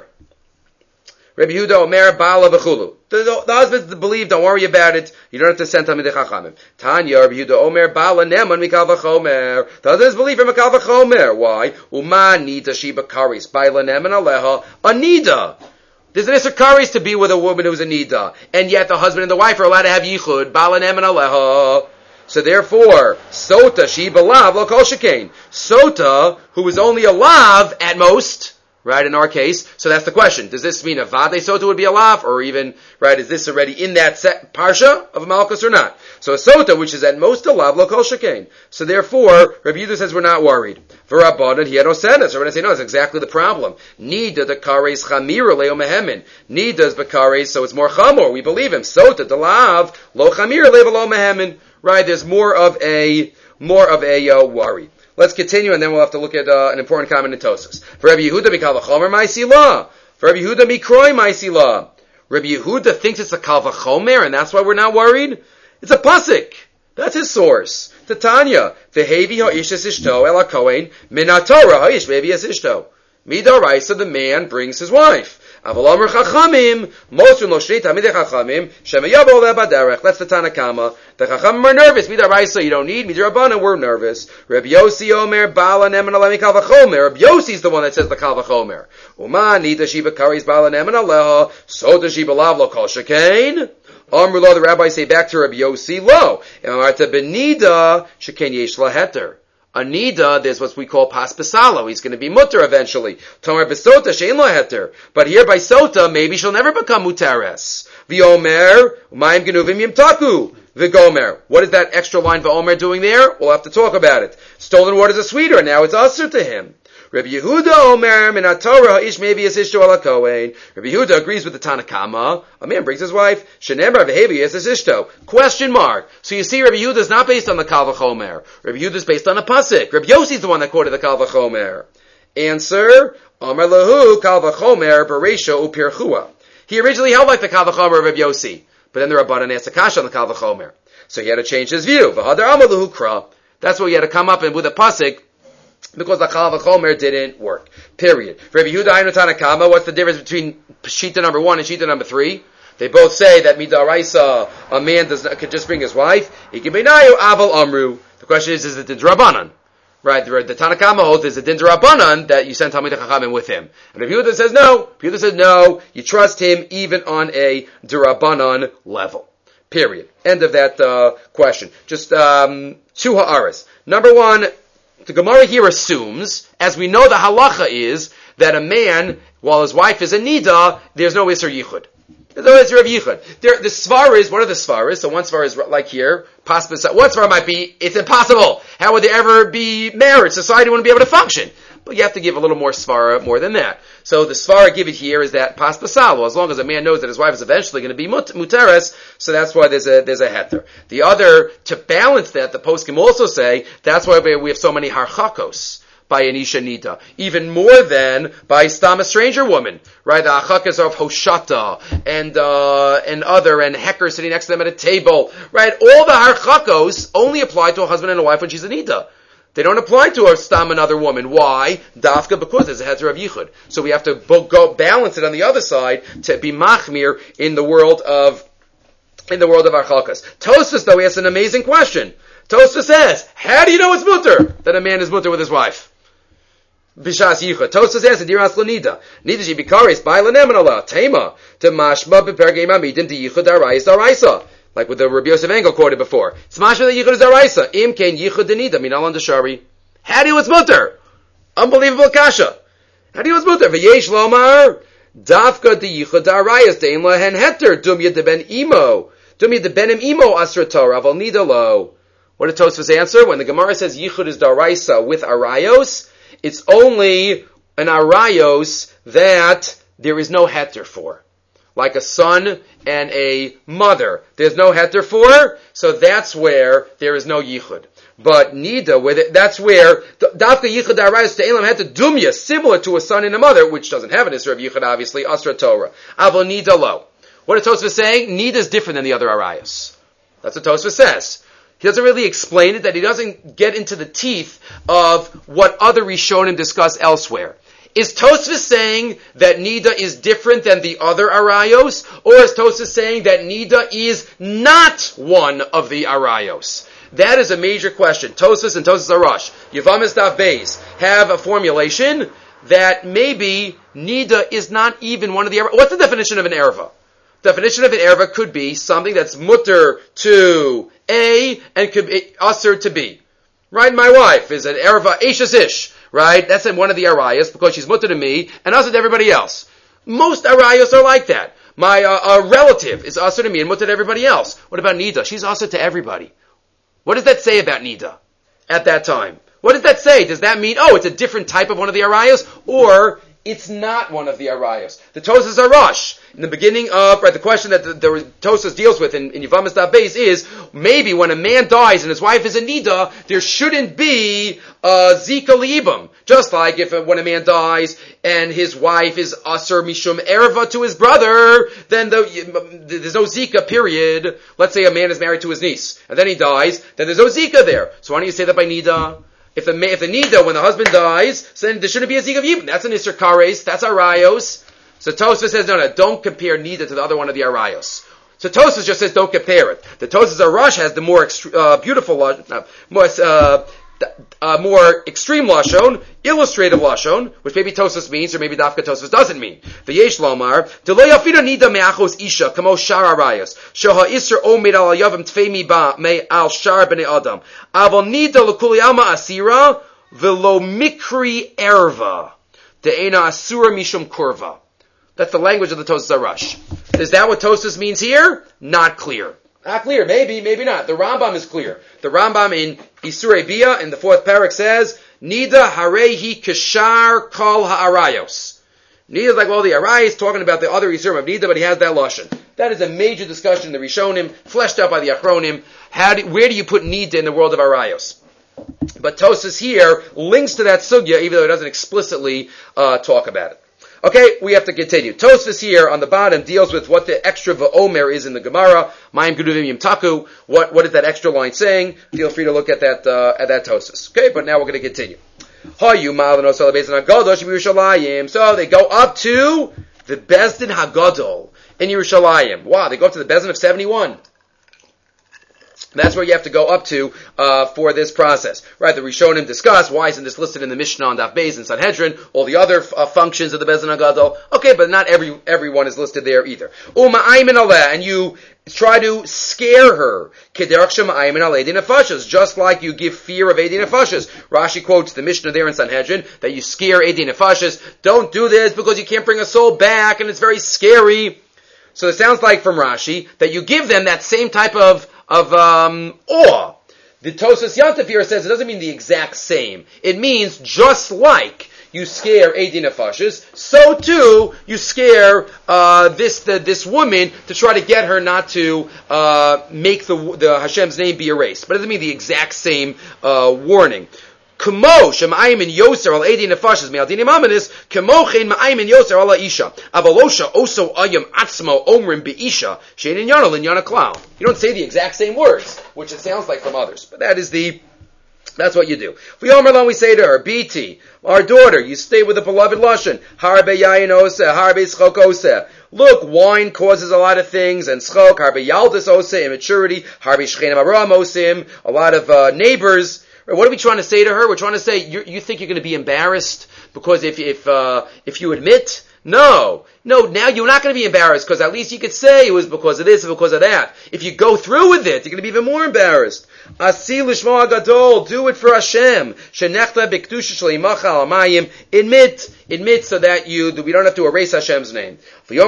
Reb Yehuda Omer Bala V'chulu. The, the, the husbands believe, don't worry about it. You don't have to send Talmidei Chachamim. Tanya, Reb Yehuda Omer Bala Neman Mikal V'chomer. The husbands believe in Mikal V'chomer. Why? Uma Nida Shiba Karis. Baila Neman Aleha. A Nida. There's an Isser Karis to be with a woman who's a Nida. And yet the husband and the wife are allowed to have Yichud. Bala Neman Aleha. So therefore, Sota Shiba Lav Lo Kol Shekain. Sota, who is only a Lav at most, right, in our case. So that's the question. Does this mean a Vade Sota would be a Lav? Or even, right, is this already in that set, Parsha of a Malchus or not? So a Sota, which is at most a Lav, Lo Kol Shekain. So therefore, Rabbi Yehuda says we're not worried. V'Rabbanan, he had no sense. So we're going to say, no, that's exactly the problem. Nida the Kares Chamira Leo Mehemin. Nida is Bakares, so it's more Chamor. We believe him. Sota, the Lav, Lo Chamira Leo Lo Mehemin. Right, there's more of a, more of a uh, worry. Let's continue, and then we'll have to look at uh, an important comment in Tosfos. For Rabbi Yehuda, mikal v'chomer ma'isi la. For Rabbi Yehuda, mikroi ma'isi la. Rabbi Yehuda thinks it's a kal v'chomer, and that's why we're not worried. It's a pasuk. That's his source. Titania, v'hevi ha'ish es ishto el ha'kohen min ha'torah ha'ish v'hevi es ishto. Midoraisa, the man brings his wife. Avalomer chachamim, mosru lo shnei tamidei chachamim, shemeyavo le'baderech. That's the Tanakama. The chachamim are nervous. Midoraisa, you don't need. Midorabanan, we're nervous. Rabbi Yossi Omer, Bala Neman Aleha Kal V'chomer. Rabbi Yossi is the one that says the Kal V'chomer. Uma nida shiba karis Bala Neman Aleha, so shiba lav lo kol shekain. Amru lo, the rabbis say back to Rabbi Yossi, lo. Emarta benida, shekain yesh la heter. A nida, there's what we call pas besalo. He's going to be mutter eventually. Tomer besota shein lo heter. But here by sota, maybe she'll never become mutares. V'omer, umayim genuvim yimtaku. V'gomer. What is that extra line v'omer doing there? We'll have to talk about it. Stolen waters are sweeter, now it's usher to him. Rabbi Yehuda Omer min haTorah ish maybe is ishto ala kohen. Rabbi Yehuda agrees with the Tanakama. A man brings his wife. Shenemar v'hevi is ishto. Question mark. So you see, Rabbi Yehuda is not based on the Kal V'chomer. Rabbi Yehuda is based on a pasuk. Rabbi Yossi is the one that quoted the Kal V'chomer. Answer: Omer lahu Kal V'chomer bereisha upirchua. He originally held like the Kal V'chomer of Rabbi Yossi, but then the Rabbanan asked a kasha on the Kal V'chomer, so he had to change his view. V'hadar Amar lahu Kra. That's why he had to come up and with a pasuk, because the Kal V'chomer didn't work. Period. For Rabbi Yehuda Aynu Tanakama, what's the difference between Shita number one and Shita number three? They both say that Midaraisa, a man does not, could just bring his wife. He can be Nayu Aval Amru. The question is, is it the Drabanan? Right, the, the Tanakama holds is the Din Drabanan that you send Talmidei Chachamim with him. And Rabbi Yehuda says no. Rabbi Yehuda says no. You trust him even on a Drabanan level. Period. End of that uh, question. Just um, two ha'aras. Number one, the Gemara here assumes, as we know the halacha is, that a man, while his wife is a nida, there's no Isser Yichud. There's no Isser of Yichud. There, the Svar is, what are the Svaras? So one Svar is like here, possible. One Svar might be, it's impossible. How would there ever be marriage? Society wouldn't be able to function. But you have to give a little more Svara, more than that. So the Svara given here is that pas pasalo, as long as a man knows that his wife is eventually going to be mut- muteres, so that's why there's a, there's a heter. The other, to balance that, the poskim also say, that's why we have so many harchakos by an isha nida, even more than by stam, a stranger woman, right? The harchakas of Hoshata, and, uh, and other, and Hecker sitting next to them at a table, right? All the harchakos only apply to a husband and a wife when she's a nida. They don't apply to a stam another woman. Why? Dafka, because there's a heter of yichud. So we have to go balance it on the other side to be machmir in the world of in the world of Archalkas. Tosfos, though, he has an amazing question. Tosfos says, how do you know it's mutter that a man is mutter with his wife? Bishas yichud. Tosfos says, Diras Nida. Nida she bikaris by lanemanala tema to mashma bepergei mamidim to yichud arayis daraisa. Like with the Rabbi Yosef Engel quoted before. Smashma the yichud is daraisa. Im kain yichud denida minal on the shari. How do you know it's mutter? Unbelievable kasha. How do you know it's mutter? V'yesh lomar dafka the yichud arayis dein lahen heter dumya de ben imo. Dumya de benim imo asra Torah aval nida lo. What did Tosfos answer? When the Gemara says yichud is daraisa with arayos, it's only an arayos that there is no heter for. Like a son and a mother. There's no heter for, so that's where there is no yichud. But nida, where the, that's where dafka yichud arayos to elam heter dumya, similar to a son and a mother, which doesn't have an isra of yichud, obviously, asra Torah. Avo nida lo. What is Tosfos saying? Nida is different than the other arayos. That's what Tosfos says. He doesn't really explain it, that he doesn't get into the teeth of what other Rishonim discuss elsewhere. Is Tosfos saying that Nida is different than the other arayos, or is Tosfos saying that Nida is not one of the arayos? That is a major question. Tosfos and Tosfos Arash, Yevamis Daf Beis, have a formulation that maybe Nida is not even one of the arayos. What's the definition of an erva? Definition of an erva could be something that's mutter to A and could be usher to B. Right? My wife is an erva Eishes Ish. Right? That's in one of the arayos because she's mutter to me and usher to everybody else. Most arayos are like that. My uh, uh, relative is usher to me and mutter to everybody else. What about Nida? She's usher to everybody. What does that say about Nida at that time? What does that say? Does that mean, oh, it's a different type of one of the arayos? Or it's not one of the arayos. The Tosfos Arash, in the beginning of, right, the question that the, the Tosfos deals with in, in Yevamis Daf Beis is, maybe when a man dies and his wife is a Nida, there shouldn't be a Zika Liibam. Just like if uh, when a man dies and his wife is Asur Mishum Erva to his brother, then the, there's no Zika, period. Let's say a man is married to his niece, and then he dies, then there's no Zika there. So why don't you say that by Nida? If the if the nida, when the husband dies, so then there shouldn't be a zik of yibum. That's an isser kares. That's arayos. So Tosfos says, no, no, don't compare nida to the other one of the arayos. So Tosfos just says, don't compare it. The Tosfos Arash has the more extre- uh, beautiful, uh, more uh, uh, more extreme lashon, illustrative lashon, which maybe Tosfos means, or maybe Dafka Tosfos doesn't mean. The Yesh Lomar, Deloy Afina Nida Me'achos Isha, Kamo Shar Arayos, Shoha Isser Omed Al Yavim Tfei Ba Me Al Shar Bnei Adam, Avol Nida L'Kuli Alma Asira, Velo Mikri Erva, De'ena Asura Mishum Kurva. That's the language of the Tosfos Arash. Is that what Tosfos means here? Not clear. Not clear. Maybe, maybe not. The Rambam is clear. The Rambam in Isurei Bia, in the fourth parak, says, Nida harehi kashar kol ha'arayos. Nida is like, well, the arayos talking about the other Isurim of Nida, but he has that lashon. That is a major discussion in the Rishonim, fleshed out by the Achronim. How do, where do you put Nida in the world of arayos? But Tosfos here links to that sugya, even though it doesn't explicitly uh, talk about it. Okay, we have to continue. Tosfos here on the bottom deals with what the extra va'omer is in the Gemara. Mayim geduvim yim taku. What what is that extra line saying? Feel free to look at that uh, at that Tosfos. Okay, but now we're going to continue. Hayu malanos alabezin hagadosh b'Yerushalayim. So they go up to the Bezdin Hagadol in Yerushalayim. Wow, they go up to the Bezdin of seventy-one. That's where you have to go up to uh, for this process, right? The Rishonim discuss why isn't this listed in the Mishnah on Daf Beis and Sanhedrin, all the other uh, functions of the Bezdin Hagadol. Okay, but not every everyone is listed there either. Uma aymin aleh, and you try to scare her, kederach shema aymin aleh edin nefashos, just like you give fear of edin nefashos. Rashi quotes the Mishnah there in Sanhedrin that you scare edin nefashos. Don't do this because you can't bring a soul back, and it's very scary. So it sounds like from Rashi that you give them that same type of of um, awe. The Tosfos Yontif here says it doesn't mean the exact same. It means just like you scare Eidin Nefashos, so too you scare uh, this the, this woman to try to get her not to uh, make the the Hashem's name be erased. But it doesn't mean the exact same uh, warning. Kamo shemayim yoser al edi nefashos me'aldin imamenis kamo chen ma'ayim yoser al isha avalosha oso ayam atzmo omrim beisha shein inyana linyana klal. You don't say the exact same words, which it sounds like from others, but that is the That's what you do. We say to her, B T, our daughter, you stay with the beloved Lashon. Harbe yayin oseh, harbe schok oseh. Look, wine causes a lot of things, and schok, harbe yaldis oseh, immaturity, harbe shchenim aram osim, a lot of uh, neighbors. What are we trying to say to her? We're trying to say, you, you think you're going to be embarrassed because if if uh, if you admit. No, no, now you're not going to be embarrassed because at least you could say it was because of this or because of that. If you go through with it, you're going to be even more embarrassed. Asi lishma gadol, do it for Hashem. Shenechta b'kedusha shleimacha al hamayim. Admit, admit so that you, we don't have to erase Hashem's name. We say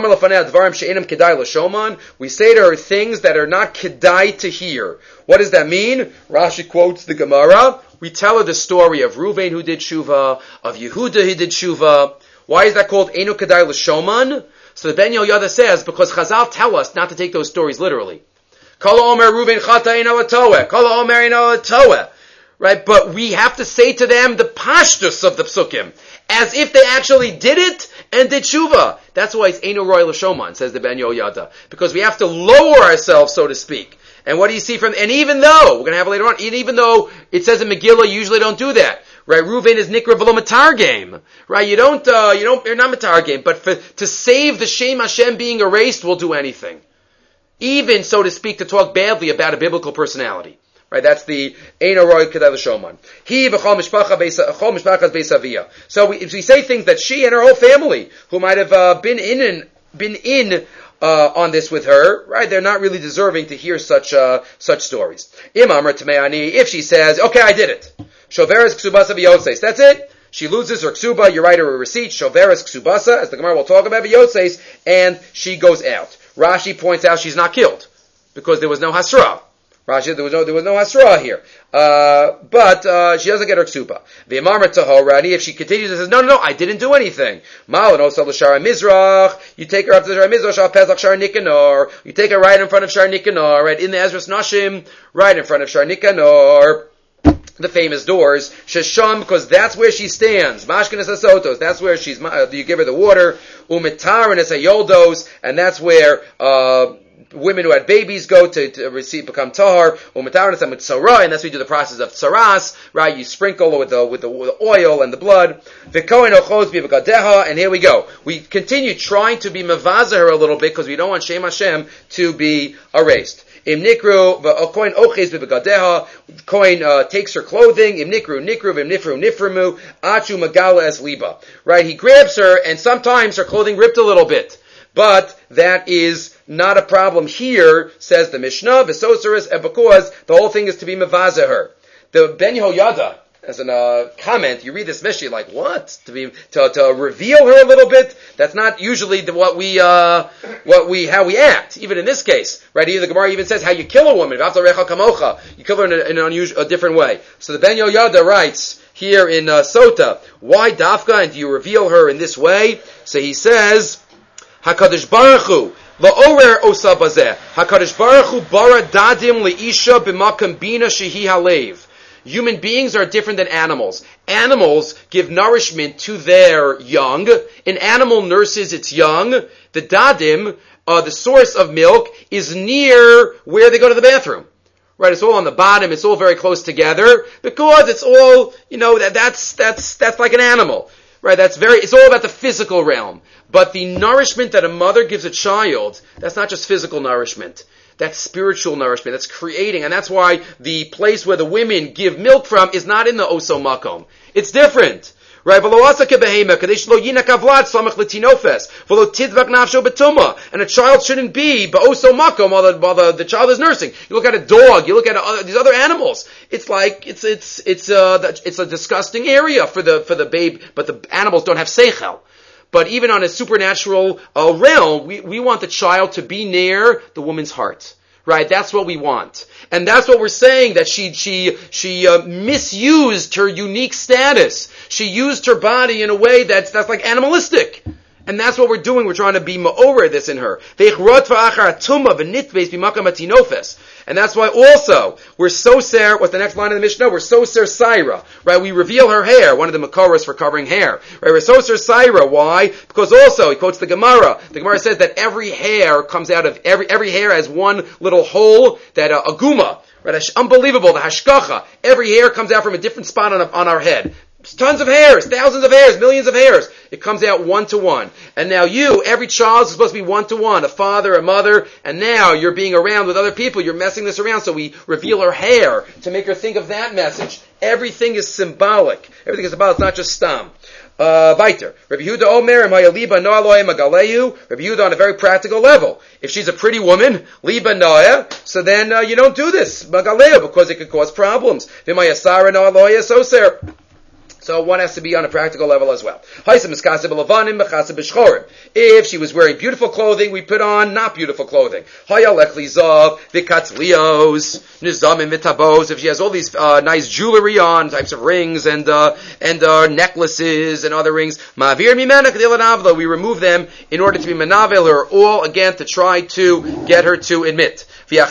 to her things that are not kedai to hear. What does that mean? Rashi quotes the Gemara. We tell her the story of Ruvain who did shuvah, of Yehuda who did shuvah. Why is that called Einu Kedai L'Shoman? So the Ben Yoyada says, because Chazal tell us not to take those stories literally. Kol Omer Ruven Chata Eino Atoeh. Kol Omer Eino Atoeh. Right? But we have to say to them the pashtus of the psukim, as if they actually did it and did tshuva. That's why it's Einu Roy L'Shoman, says the Ben Yoyada. Because we have to lower ourselves, so to speak. And what do you see from, and even though, we're going to have it later on, and even though it says in Megillah, you usually don't do that. Right, Ruvain is nikra v'lo matar game. Right, you don't, uh, you don't, you're not matar game. But for, to save the Shem Hashem being erased, we'll do anything. Even, so to speak, to talk badly about a biblical personality. Right, that's the Eino Roy Kedai L'Shoman. He v'chol mishpacha chol mishpachas beis aviyah. So we, if we say things that she and her whole family, who might have uh, been in, and, been in, Uh, on this with her, right? They're not really deserving to hear such uh, such stories. If she says, okay, I did it. Shoveres ksubasa v'yotzeis. That's it. She loses her ksuba, you write her a receipt, shoveres ksubasa, as the Gemara will talk about, v'yotzeis, and she goes out. Rashi points out she's not killed, because there was no hasra. Rashi, there was no, there was no hasra here. Uh, but, uh, she doesn't get her ksuba. V'yamar tahorani, if she continues and says, no, no, no, I didn't do anything. Ma'al and osal l'shara mizrach, you take her up to the shara mizrach, shal pesach shara nikanor, you take her right in front of shara nikanor, right in the Ezras Nashim, right in front of shara nikanor, the famous doors, shesham, because that's where she stands, mashkenes asotos, that's where she's, you give her the water, umitar and ayoldos, and that's where, uh, women who had babies go to, to receive, become tahar, and that's where you do the process of tsaras, right? You sprinkle with the, with the, with the oil and the blood. And here we go. We continue trying to be mavaza her a little bit because we don't want Shem Hashem to be erased. Im nikru, kohen oches b'begadeha, kohen uh, takes her clothing, im nikru, nikru, v'im nifru, niframu, achu magala es liba. Right? He grabs her, and sometimes her clothing ripped a little bit. But that is not a problem here, says the Mishnah, v'sosaris, and because the whole thing is to be mevaza her. The Ben Yehoyada, as a uh, comment, you read this Mishnah, you're like, what? To be to, to reveal her a little bit? That's not usually the, what we uh, what we how we act. Even in this case, right? Here the Gemara even says how you kill a woman. You kill her in, a, in an unusual, a different way. So the Ben Yehoyada writes here in uh, Sota, why dafka, and do you reveal her in this way? So he says, HaKadosh Baruch Hu la'orer osa bazeh. HaKadosh Baruch Hu bara dadim leisha b'makam bina shehi halev. Human beings are different than animals. Animals give nourishment to their young. An animal nurses its young. The dadim, uh, the source of milk, is near where they go to the bathroom. Right, it's all on the bottom. It's all very close together because it's all, you know, that, that's that's that's like an animal. Right, that's very. It's all about the physical realm. But the nourishment that a mother gives a child, that's not just physical nourishment. That's spiritual nourishment. That's creating. And that's why the place where the women give milk from is not in the Oso Makom. It's different. Right? And a child shouldn't be Ba'oso Makom while, the, while the, the child is nursing. You look at a dog, you look at other, these other animals. It's like, it's, it's, it's, uh, it's a disgusting area for the, for the babe, but the animals don't have seichel. But even on a supernatural uh, realm, we, we want the child to be near the woman's heart. Right? That's what we want. And that's what we're saying, that she, she, she uh, misused her unique status. She used her body in a way that's, that's like animalistic. And that's what we're doing. We're trying to be ma'orer this in her. And that's why also, we're so ser, what's the next line of the Mishnah? We're so ser saira. Right? We reveal her hair, one of the makoros for covering hair. Right? We're so ser saira. Why? Because also, he quotes the Gemara. The Gemara says that every hair comes out of, every, every hair has one little hole, that uh, aguma. Right? It's unbelievable. The hashkacha. Every hair comes out from a different spot on, a, on our head. Tons of hairs, thousands of hairs, millions of hairs. It comes out one to one. And now you, every child is supposed to be one to one, a father, a mother, and now you're being around with other people, you're messing this around, so we reveal her hair to make her think of that message. Everything is symbolic. Everything is symbolic, it's not just stam. Uh, Weiter. Rabbi Yehuda Omer, Liba Noah Loya Magaleyu. Rabbi Yehuda on a very practical level. If she's a pretty woman, Liba Noah, so then uh, you don't do this, Magaleyu, because it could cause problems. Vimaya Sara Noah Loya Soser. So one has to be on a practical level as well. If she was wearing beautiful clothing, we put on not beautiful clothing. If she has all these uh, nice jewelry on, types of rings and uh, and uh, necklaces and other rings, we remove them in order to be menavel her, all again to try to get her to admit.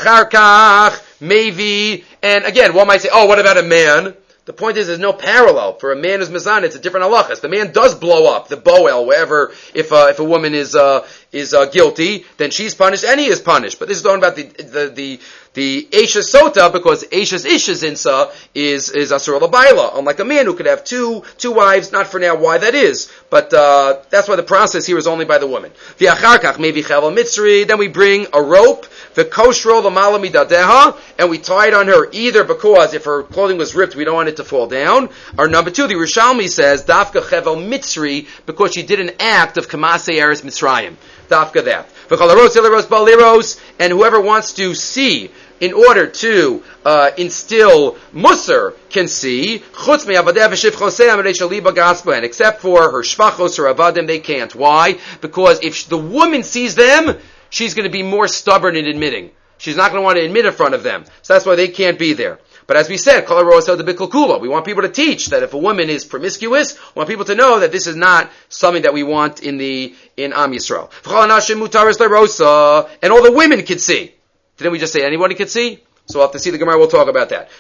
And again, one might say, oh, what about a man? The point is, there's no parallel. For a man who's mizan, it's a different halachas. The man does blow up the boel wherever, if uh, if a woman is uh, is uh, guilty, then she's punished and he is punished. But this is talking about the the the the Eisha Sota, because Eisha's Isha's Insa is is Asur Labaila, unlike a man who could have two two wives. Not for now why that is, but uh, that's why the process here is only by the woman. V'acharkach maybe Chavel Mitzri. Then we bring a rope, the koshro l'mala midadeha, and we tie it on her either because if her clothing was ripped, we don't want it to fall down. Or number two, the Rishalmi says Dafka Chevel Mitzri because she did an act of Kamasei Eretz Mitzrayim. Dafka that. And whoever wants to see in order to uh, instill Musar can see, and except for her shvachos or avadim, they can't. Why? Because if the woman sees them, she's going to be more stubborn in admitting. She's not going to want to admit in front of them. So that's why they can't be there. But as we said, we want people to teach that if a woman is promiscuous, we want people to know that this is not something that we want in the in Am Yisrael. And all the women can see. Didn't we just say anybody could see? So we'll have to see the Gemara, we'll talk about that.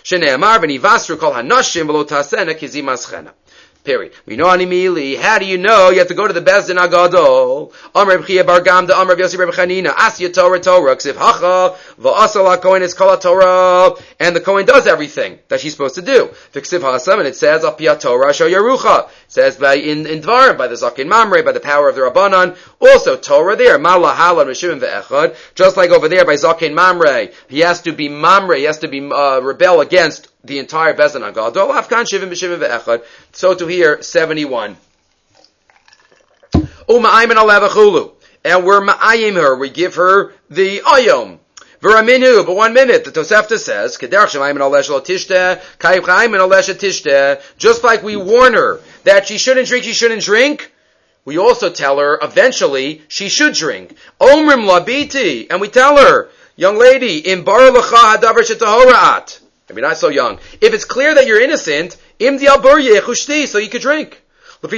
Period. We know animili. How do you know? You have to go to the Bezdin Agadol. Amar B'chia Bar Gamda, Amar B'yossi Bar Chanina. Asya Torah Torah. Ksiv Hacha V'asal HaKohen is Kol Torah. And the Kohen does everything that she's supposed to do. V'ksiv Hasam, and it says Apiyat Torah Shal Yerucha. It says by in in Dvarim, by the Zakin Mamre, by the power of the Rabbanan. Also Torah there. Mala Hala Meshivim Ve'echad. Just like over there by Zakin Mamre, he has to be Mamre. He has to be uh, rebel against the entire Bezdin Agadol. Afkan Shivim B'Shivim Ve'echad. So to here, seventy-one. Uma'ayim and alevachulu. And we're ma'ayim her. We give her the ayom. V'raminu, but one minute. The Tosefta says, Kederach shemayim and alesh lo tishteh, kayim chayim and alesh tishteh. Just like we warn her that she shouldn't drink, she shouldn't drink, we also tell her, eventually, she should drink. Omrim labiti. And we tell her, young lady, im bar lecha hadavar shetahoraat. I mean, not so young. If it's clear that you're innocent, im dial burye chushti, so you could drink. The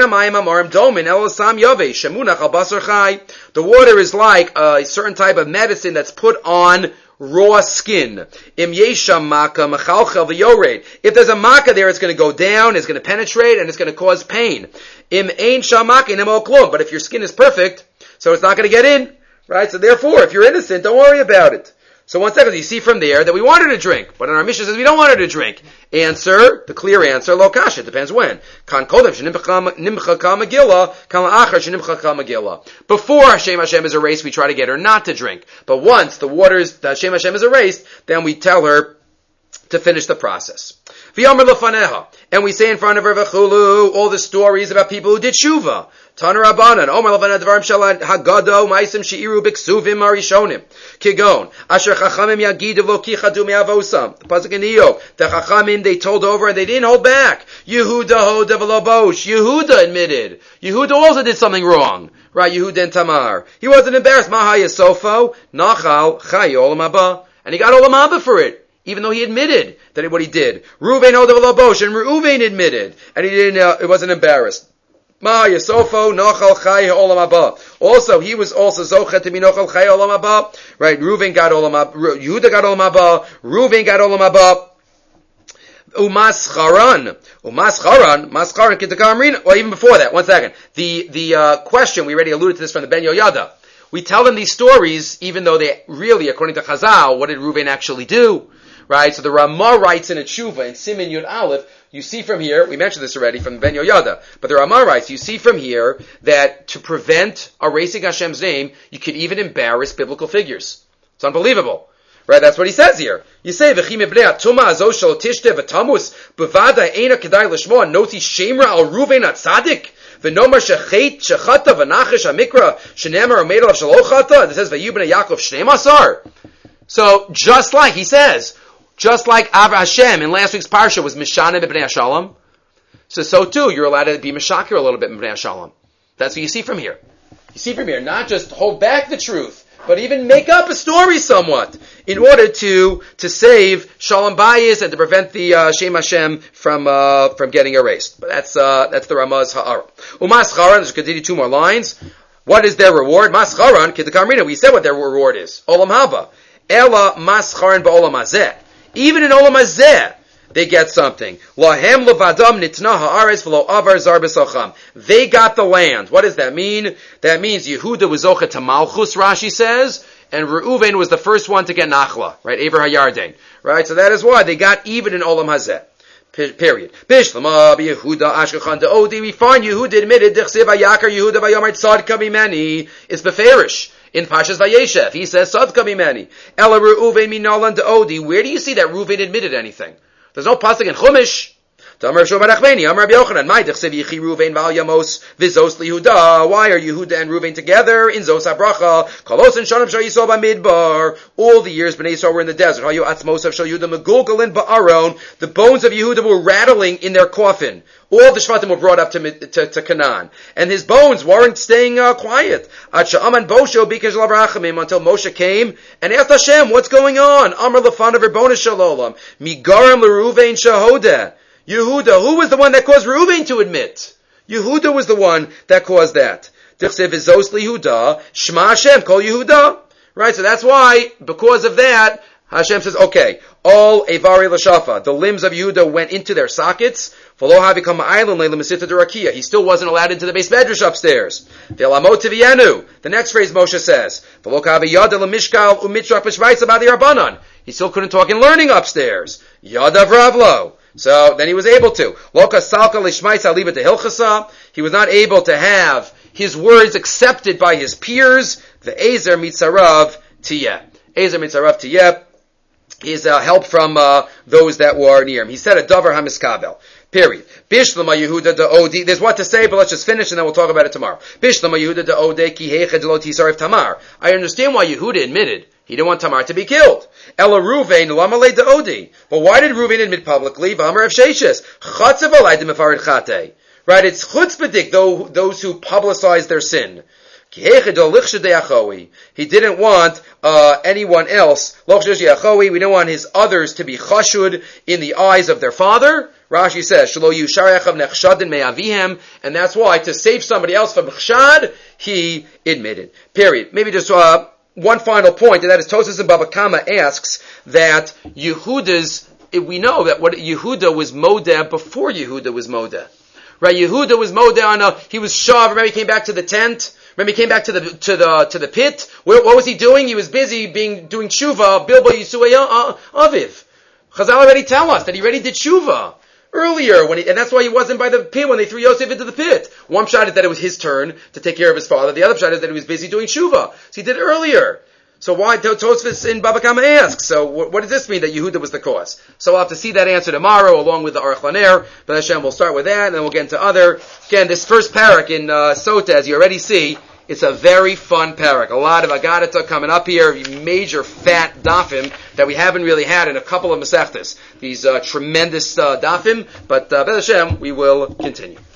water is like a certain type of medicine that's put on raw skin. If there's a makkah there, it's going to go down, it's going to penetrate, and it's going to cause pain. But if your skin is perfect, so it's not going to get in, right? So therefore, if you're innocent, don't worry about it. So one second, you see from there that we want her to drink, but in our Mishnah says we don't want her to drink. Answer, the clear answer, lo kasha, it depends when. Kan kodem shenimchaka megillah, kan la'achar shenimchaka megillah. Before Hashem Hashem is erased, we try to get her not to drink. But once the waters, the Hashem Hashem is erased, then we tell her to finish the process. V'yomer lefaneha, and we say in front of her v'chulu all the stories about people who did tshuva. Taner Rabbanan, Omer Levana Dvarim Shalad Hagado Maisim Sheiru Biksuvim Marishonim Kigon Asher Chachamim Yagidu Lo Kichadu Me'avosam. The pasuk in Iyov, the Chachamim they told over and they didn't hold back. Yehuda Hoda V'Lobosh. Yehuda admitted. Yehuda also did something wrong. Right? Yehuda and Tamar. He wasn't embarrassed. Mahaya Sofo Nachal Chay Olam Haba, and he got Olam Haba for it, even though he admitted that what he did. Reuven Hoda V'Lobosh, and Reuven admitted, and he didn't. Uh, it wasn't embarrassed. Ma Yasofo Nochal Chay Olam Haba. Also, he was also Zochet to be Nochal Chay Olam Haba. Right? Reuven got Olam Haba. Yehuda got Olam Haba. Reuven got Olam Haba. Umascharan. Umascharan. Mascharan Kitakamrin. Well, even before that, one second. The the uh, question, we already alluded to this from the Ben Yoyada. We tell them these stories, even though they really, according to Chazal, what did Reuven actually do? right? So the Ramah writes in a tshuva in Siman Yud Aleph. You see from here, we mentioned this already from Ben Yoyada, but the Ramah writes, you see from here that to prevent erasing Hashem's name, you could even embarrass biblical figures. It's unbelievable. Right, that's what he says here. You say, V'chi mebnei atuma azo shel tishte v'tamus, b'vada eina kedai l'shmoa, noti shemra al ruvein atzadik, v'nomar shechet shechata v'nachish hamikra, shenemar omeid alav shalochata, it says, v'yu b'nei Yaakov shnei masar. So, just like, he says, just like Avra Hashem in last week's parsha was Mishana b'bnei Hashalom, so so too, you're allowed to be Meshakir a little bit b'bnei Hashalom. That's what you see from here. You see from here, not just hold back the truth, but even make up a story somewhat in order to to save Shalom Bayis and to prevent the uh, Shem Hashem from uh, from getting erased. But that's uh, that's the Ramah's Ha'ara. Umascharan, let's continue two more lines. What is their reward? Mascharan, Kiddukamrina, we said what their reward is. Olam Haba. Ela mascharan ba'olam hazeh. Even in Olam Hazeh, they get something. Lahem levadam nitna ha'aretz v'lo avar zar b'sacham. They got the land. What does that mean? That means Yehuda was zocha to Malchus, Rashi says, and Reuven was the first one to get Nachla, right? Ever HaYarden, right? So that is why they got even in Olam Hazeh. Period. Bishlama b'Yehuda ashkachan de'odi. We find Yehuda admitted dechsev hayakar Yehuda v'yomar tzadka b'meni. It's beferish. In Pashas Vayeshev, he says tzadka b'meni. Ela Reuven minalan de'odi. Where do you see that Reuven admitted anything? There's no pasuk in Chumash. Why are Yehuda and Reuven together in Zos HaBracha? Kolos and Shanam Shayisol Bamidbar. All the years Bnei Yisrael were in the desert. The bones of Yehuda were rattling in their coffin. All the Shvatim were brought up to, to, to Canaan. And his bones weren't staying uh, quiet. Until Moshe came and asked Hashem, what's going on? Amar Lefanav Rebona Shalom. Migaram L'Reuven Shahoda. Yehuda, who was the one that caused Reuven to admit? Yehuda was the one that caused that. Tichsev Vizos Yehuda, Shema Hashem, call Yehuda. Right, so that's why, because of that, Hashem says, okay, all Evari Lashafa, the limbs of Yehuda went into their sockets. He still wasn't allowed into the base medrash upstairs. The next phrase Moshe says, he still couldn't talk in learning upstairs. Yadav Ravlo. So then he was able to. He was not able to have his words accepted by his peers. The Ezer Mitzarav Tiyeh. Ezer Mitzarav Tiyeh is uh, help from uh, those that were near him. He said a Davar HaMiskabel. Period. Bishlama Yehuda Da'odi. There's what to say, but let's just finish and then we'll talk about it tomorrow. Bishlama Yehuda Da'ode Ki Heichad Lo Tisarif Tamar. I understand why Yehuda admitted he didn't want Tamar to be killed. Ela Ruvain Lamalei Da'odi. But why did Ruvain admit publicly? V'amar Avsheshes. Chatzav Alaydim Mefarid Chate. Right, it's chutzpahdik, those who publicize their sin. He didn't want uh, anyone else. We don't want his others to be chashud in the eyes of their father. Rashi says, and that's why, to save somebody else from chshad, he admitted. Period. Maybe just uh, one final point, and that is Tosas and Baba Kama asks that Yehuda's, we know that what Yehuda was Modeh before Yehuda was Modeh. Right, Yehuda was Modeh on a, he was shav, remember he came back to the tent? Remember he came back to the to the to the pit. What, what was he doing? He was busy being doing tshuva. Bilbo Yisuei Aviv. Chazal already tell us that he already did tshuva earlier, when he, and that's why he wasn't by the pit when they threw Yosef into the pit. One shot is that it was his turn to take care of his father. The other shot is that he was busy doing tshuva. So he did it earlier. So why, Tosfos in Baba Kama asks, so what, what does this mean that Yehuda was the cause? So we'll have to see that answer tomorrow along with the Aruch LaNer, but Hashem, we'll start with that and then we'll get into other. Again, this first parak in uh, Sota, as you already see, it's a very fun parak. A lot of Agadata coming up here, major fat dafim that we haven't really had in a couple of Masechtas. These uh, tremendous uh, dafim, but uh, B'ez Hashem, we will continue.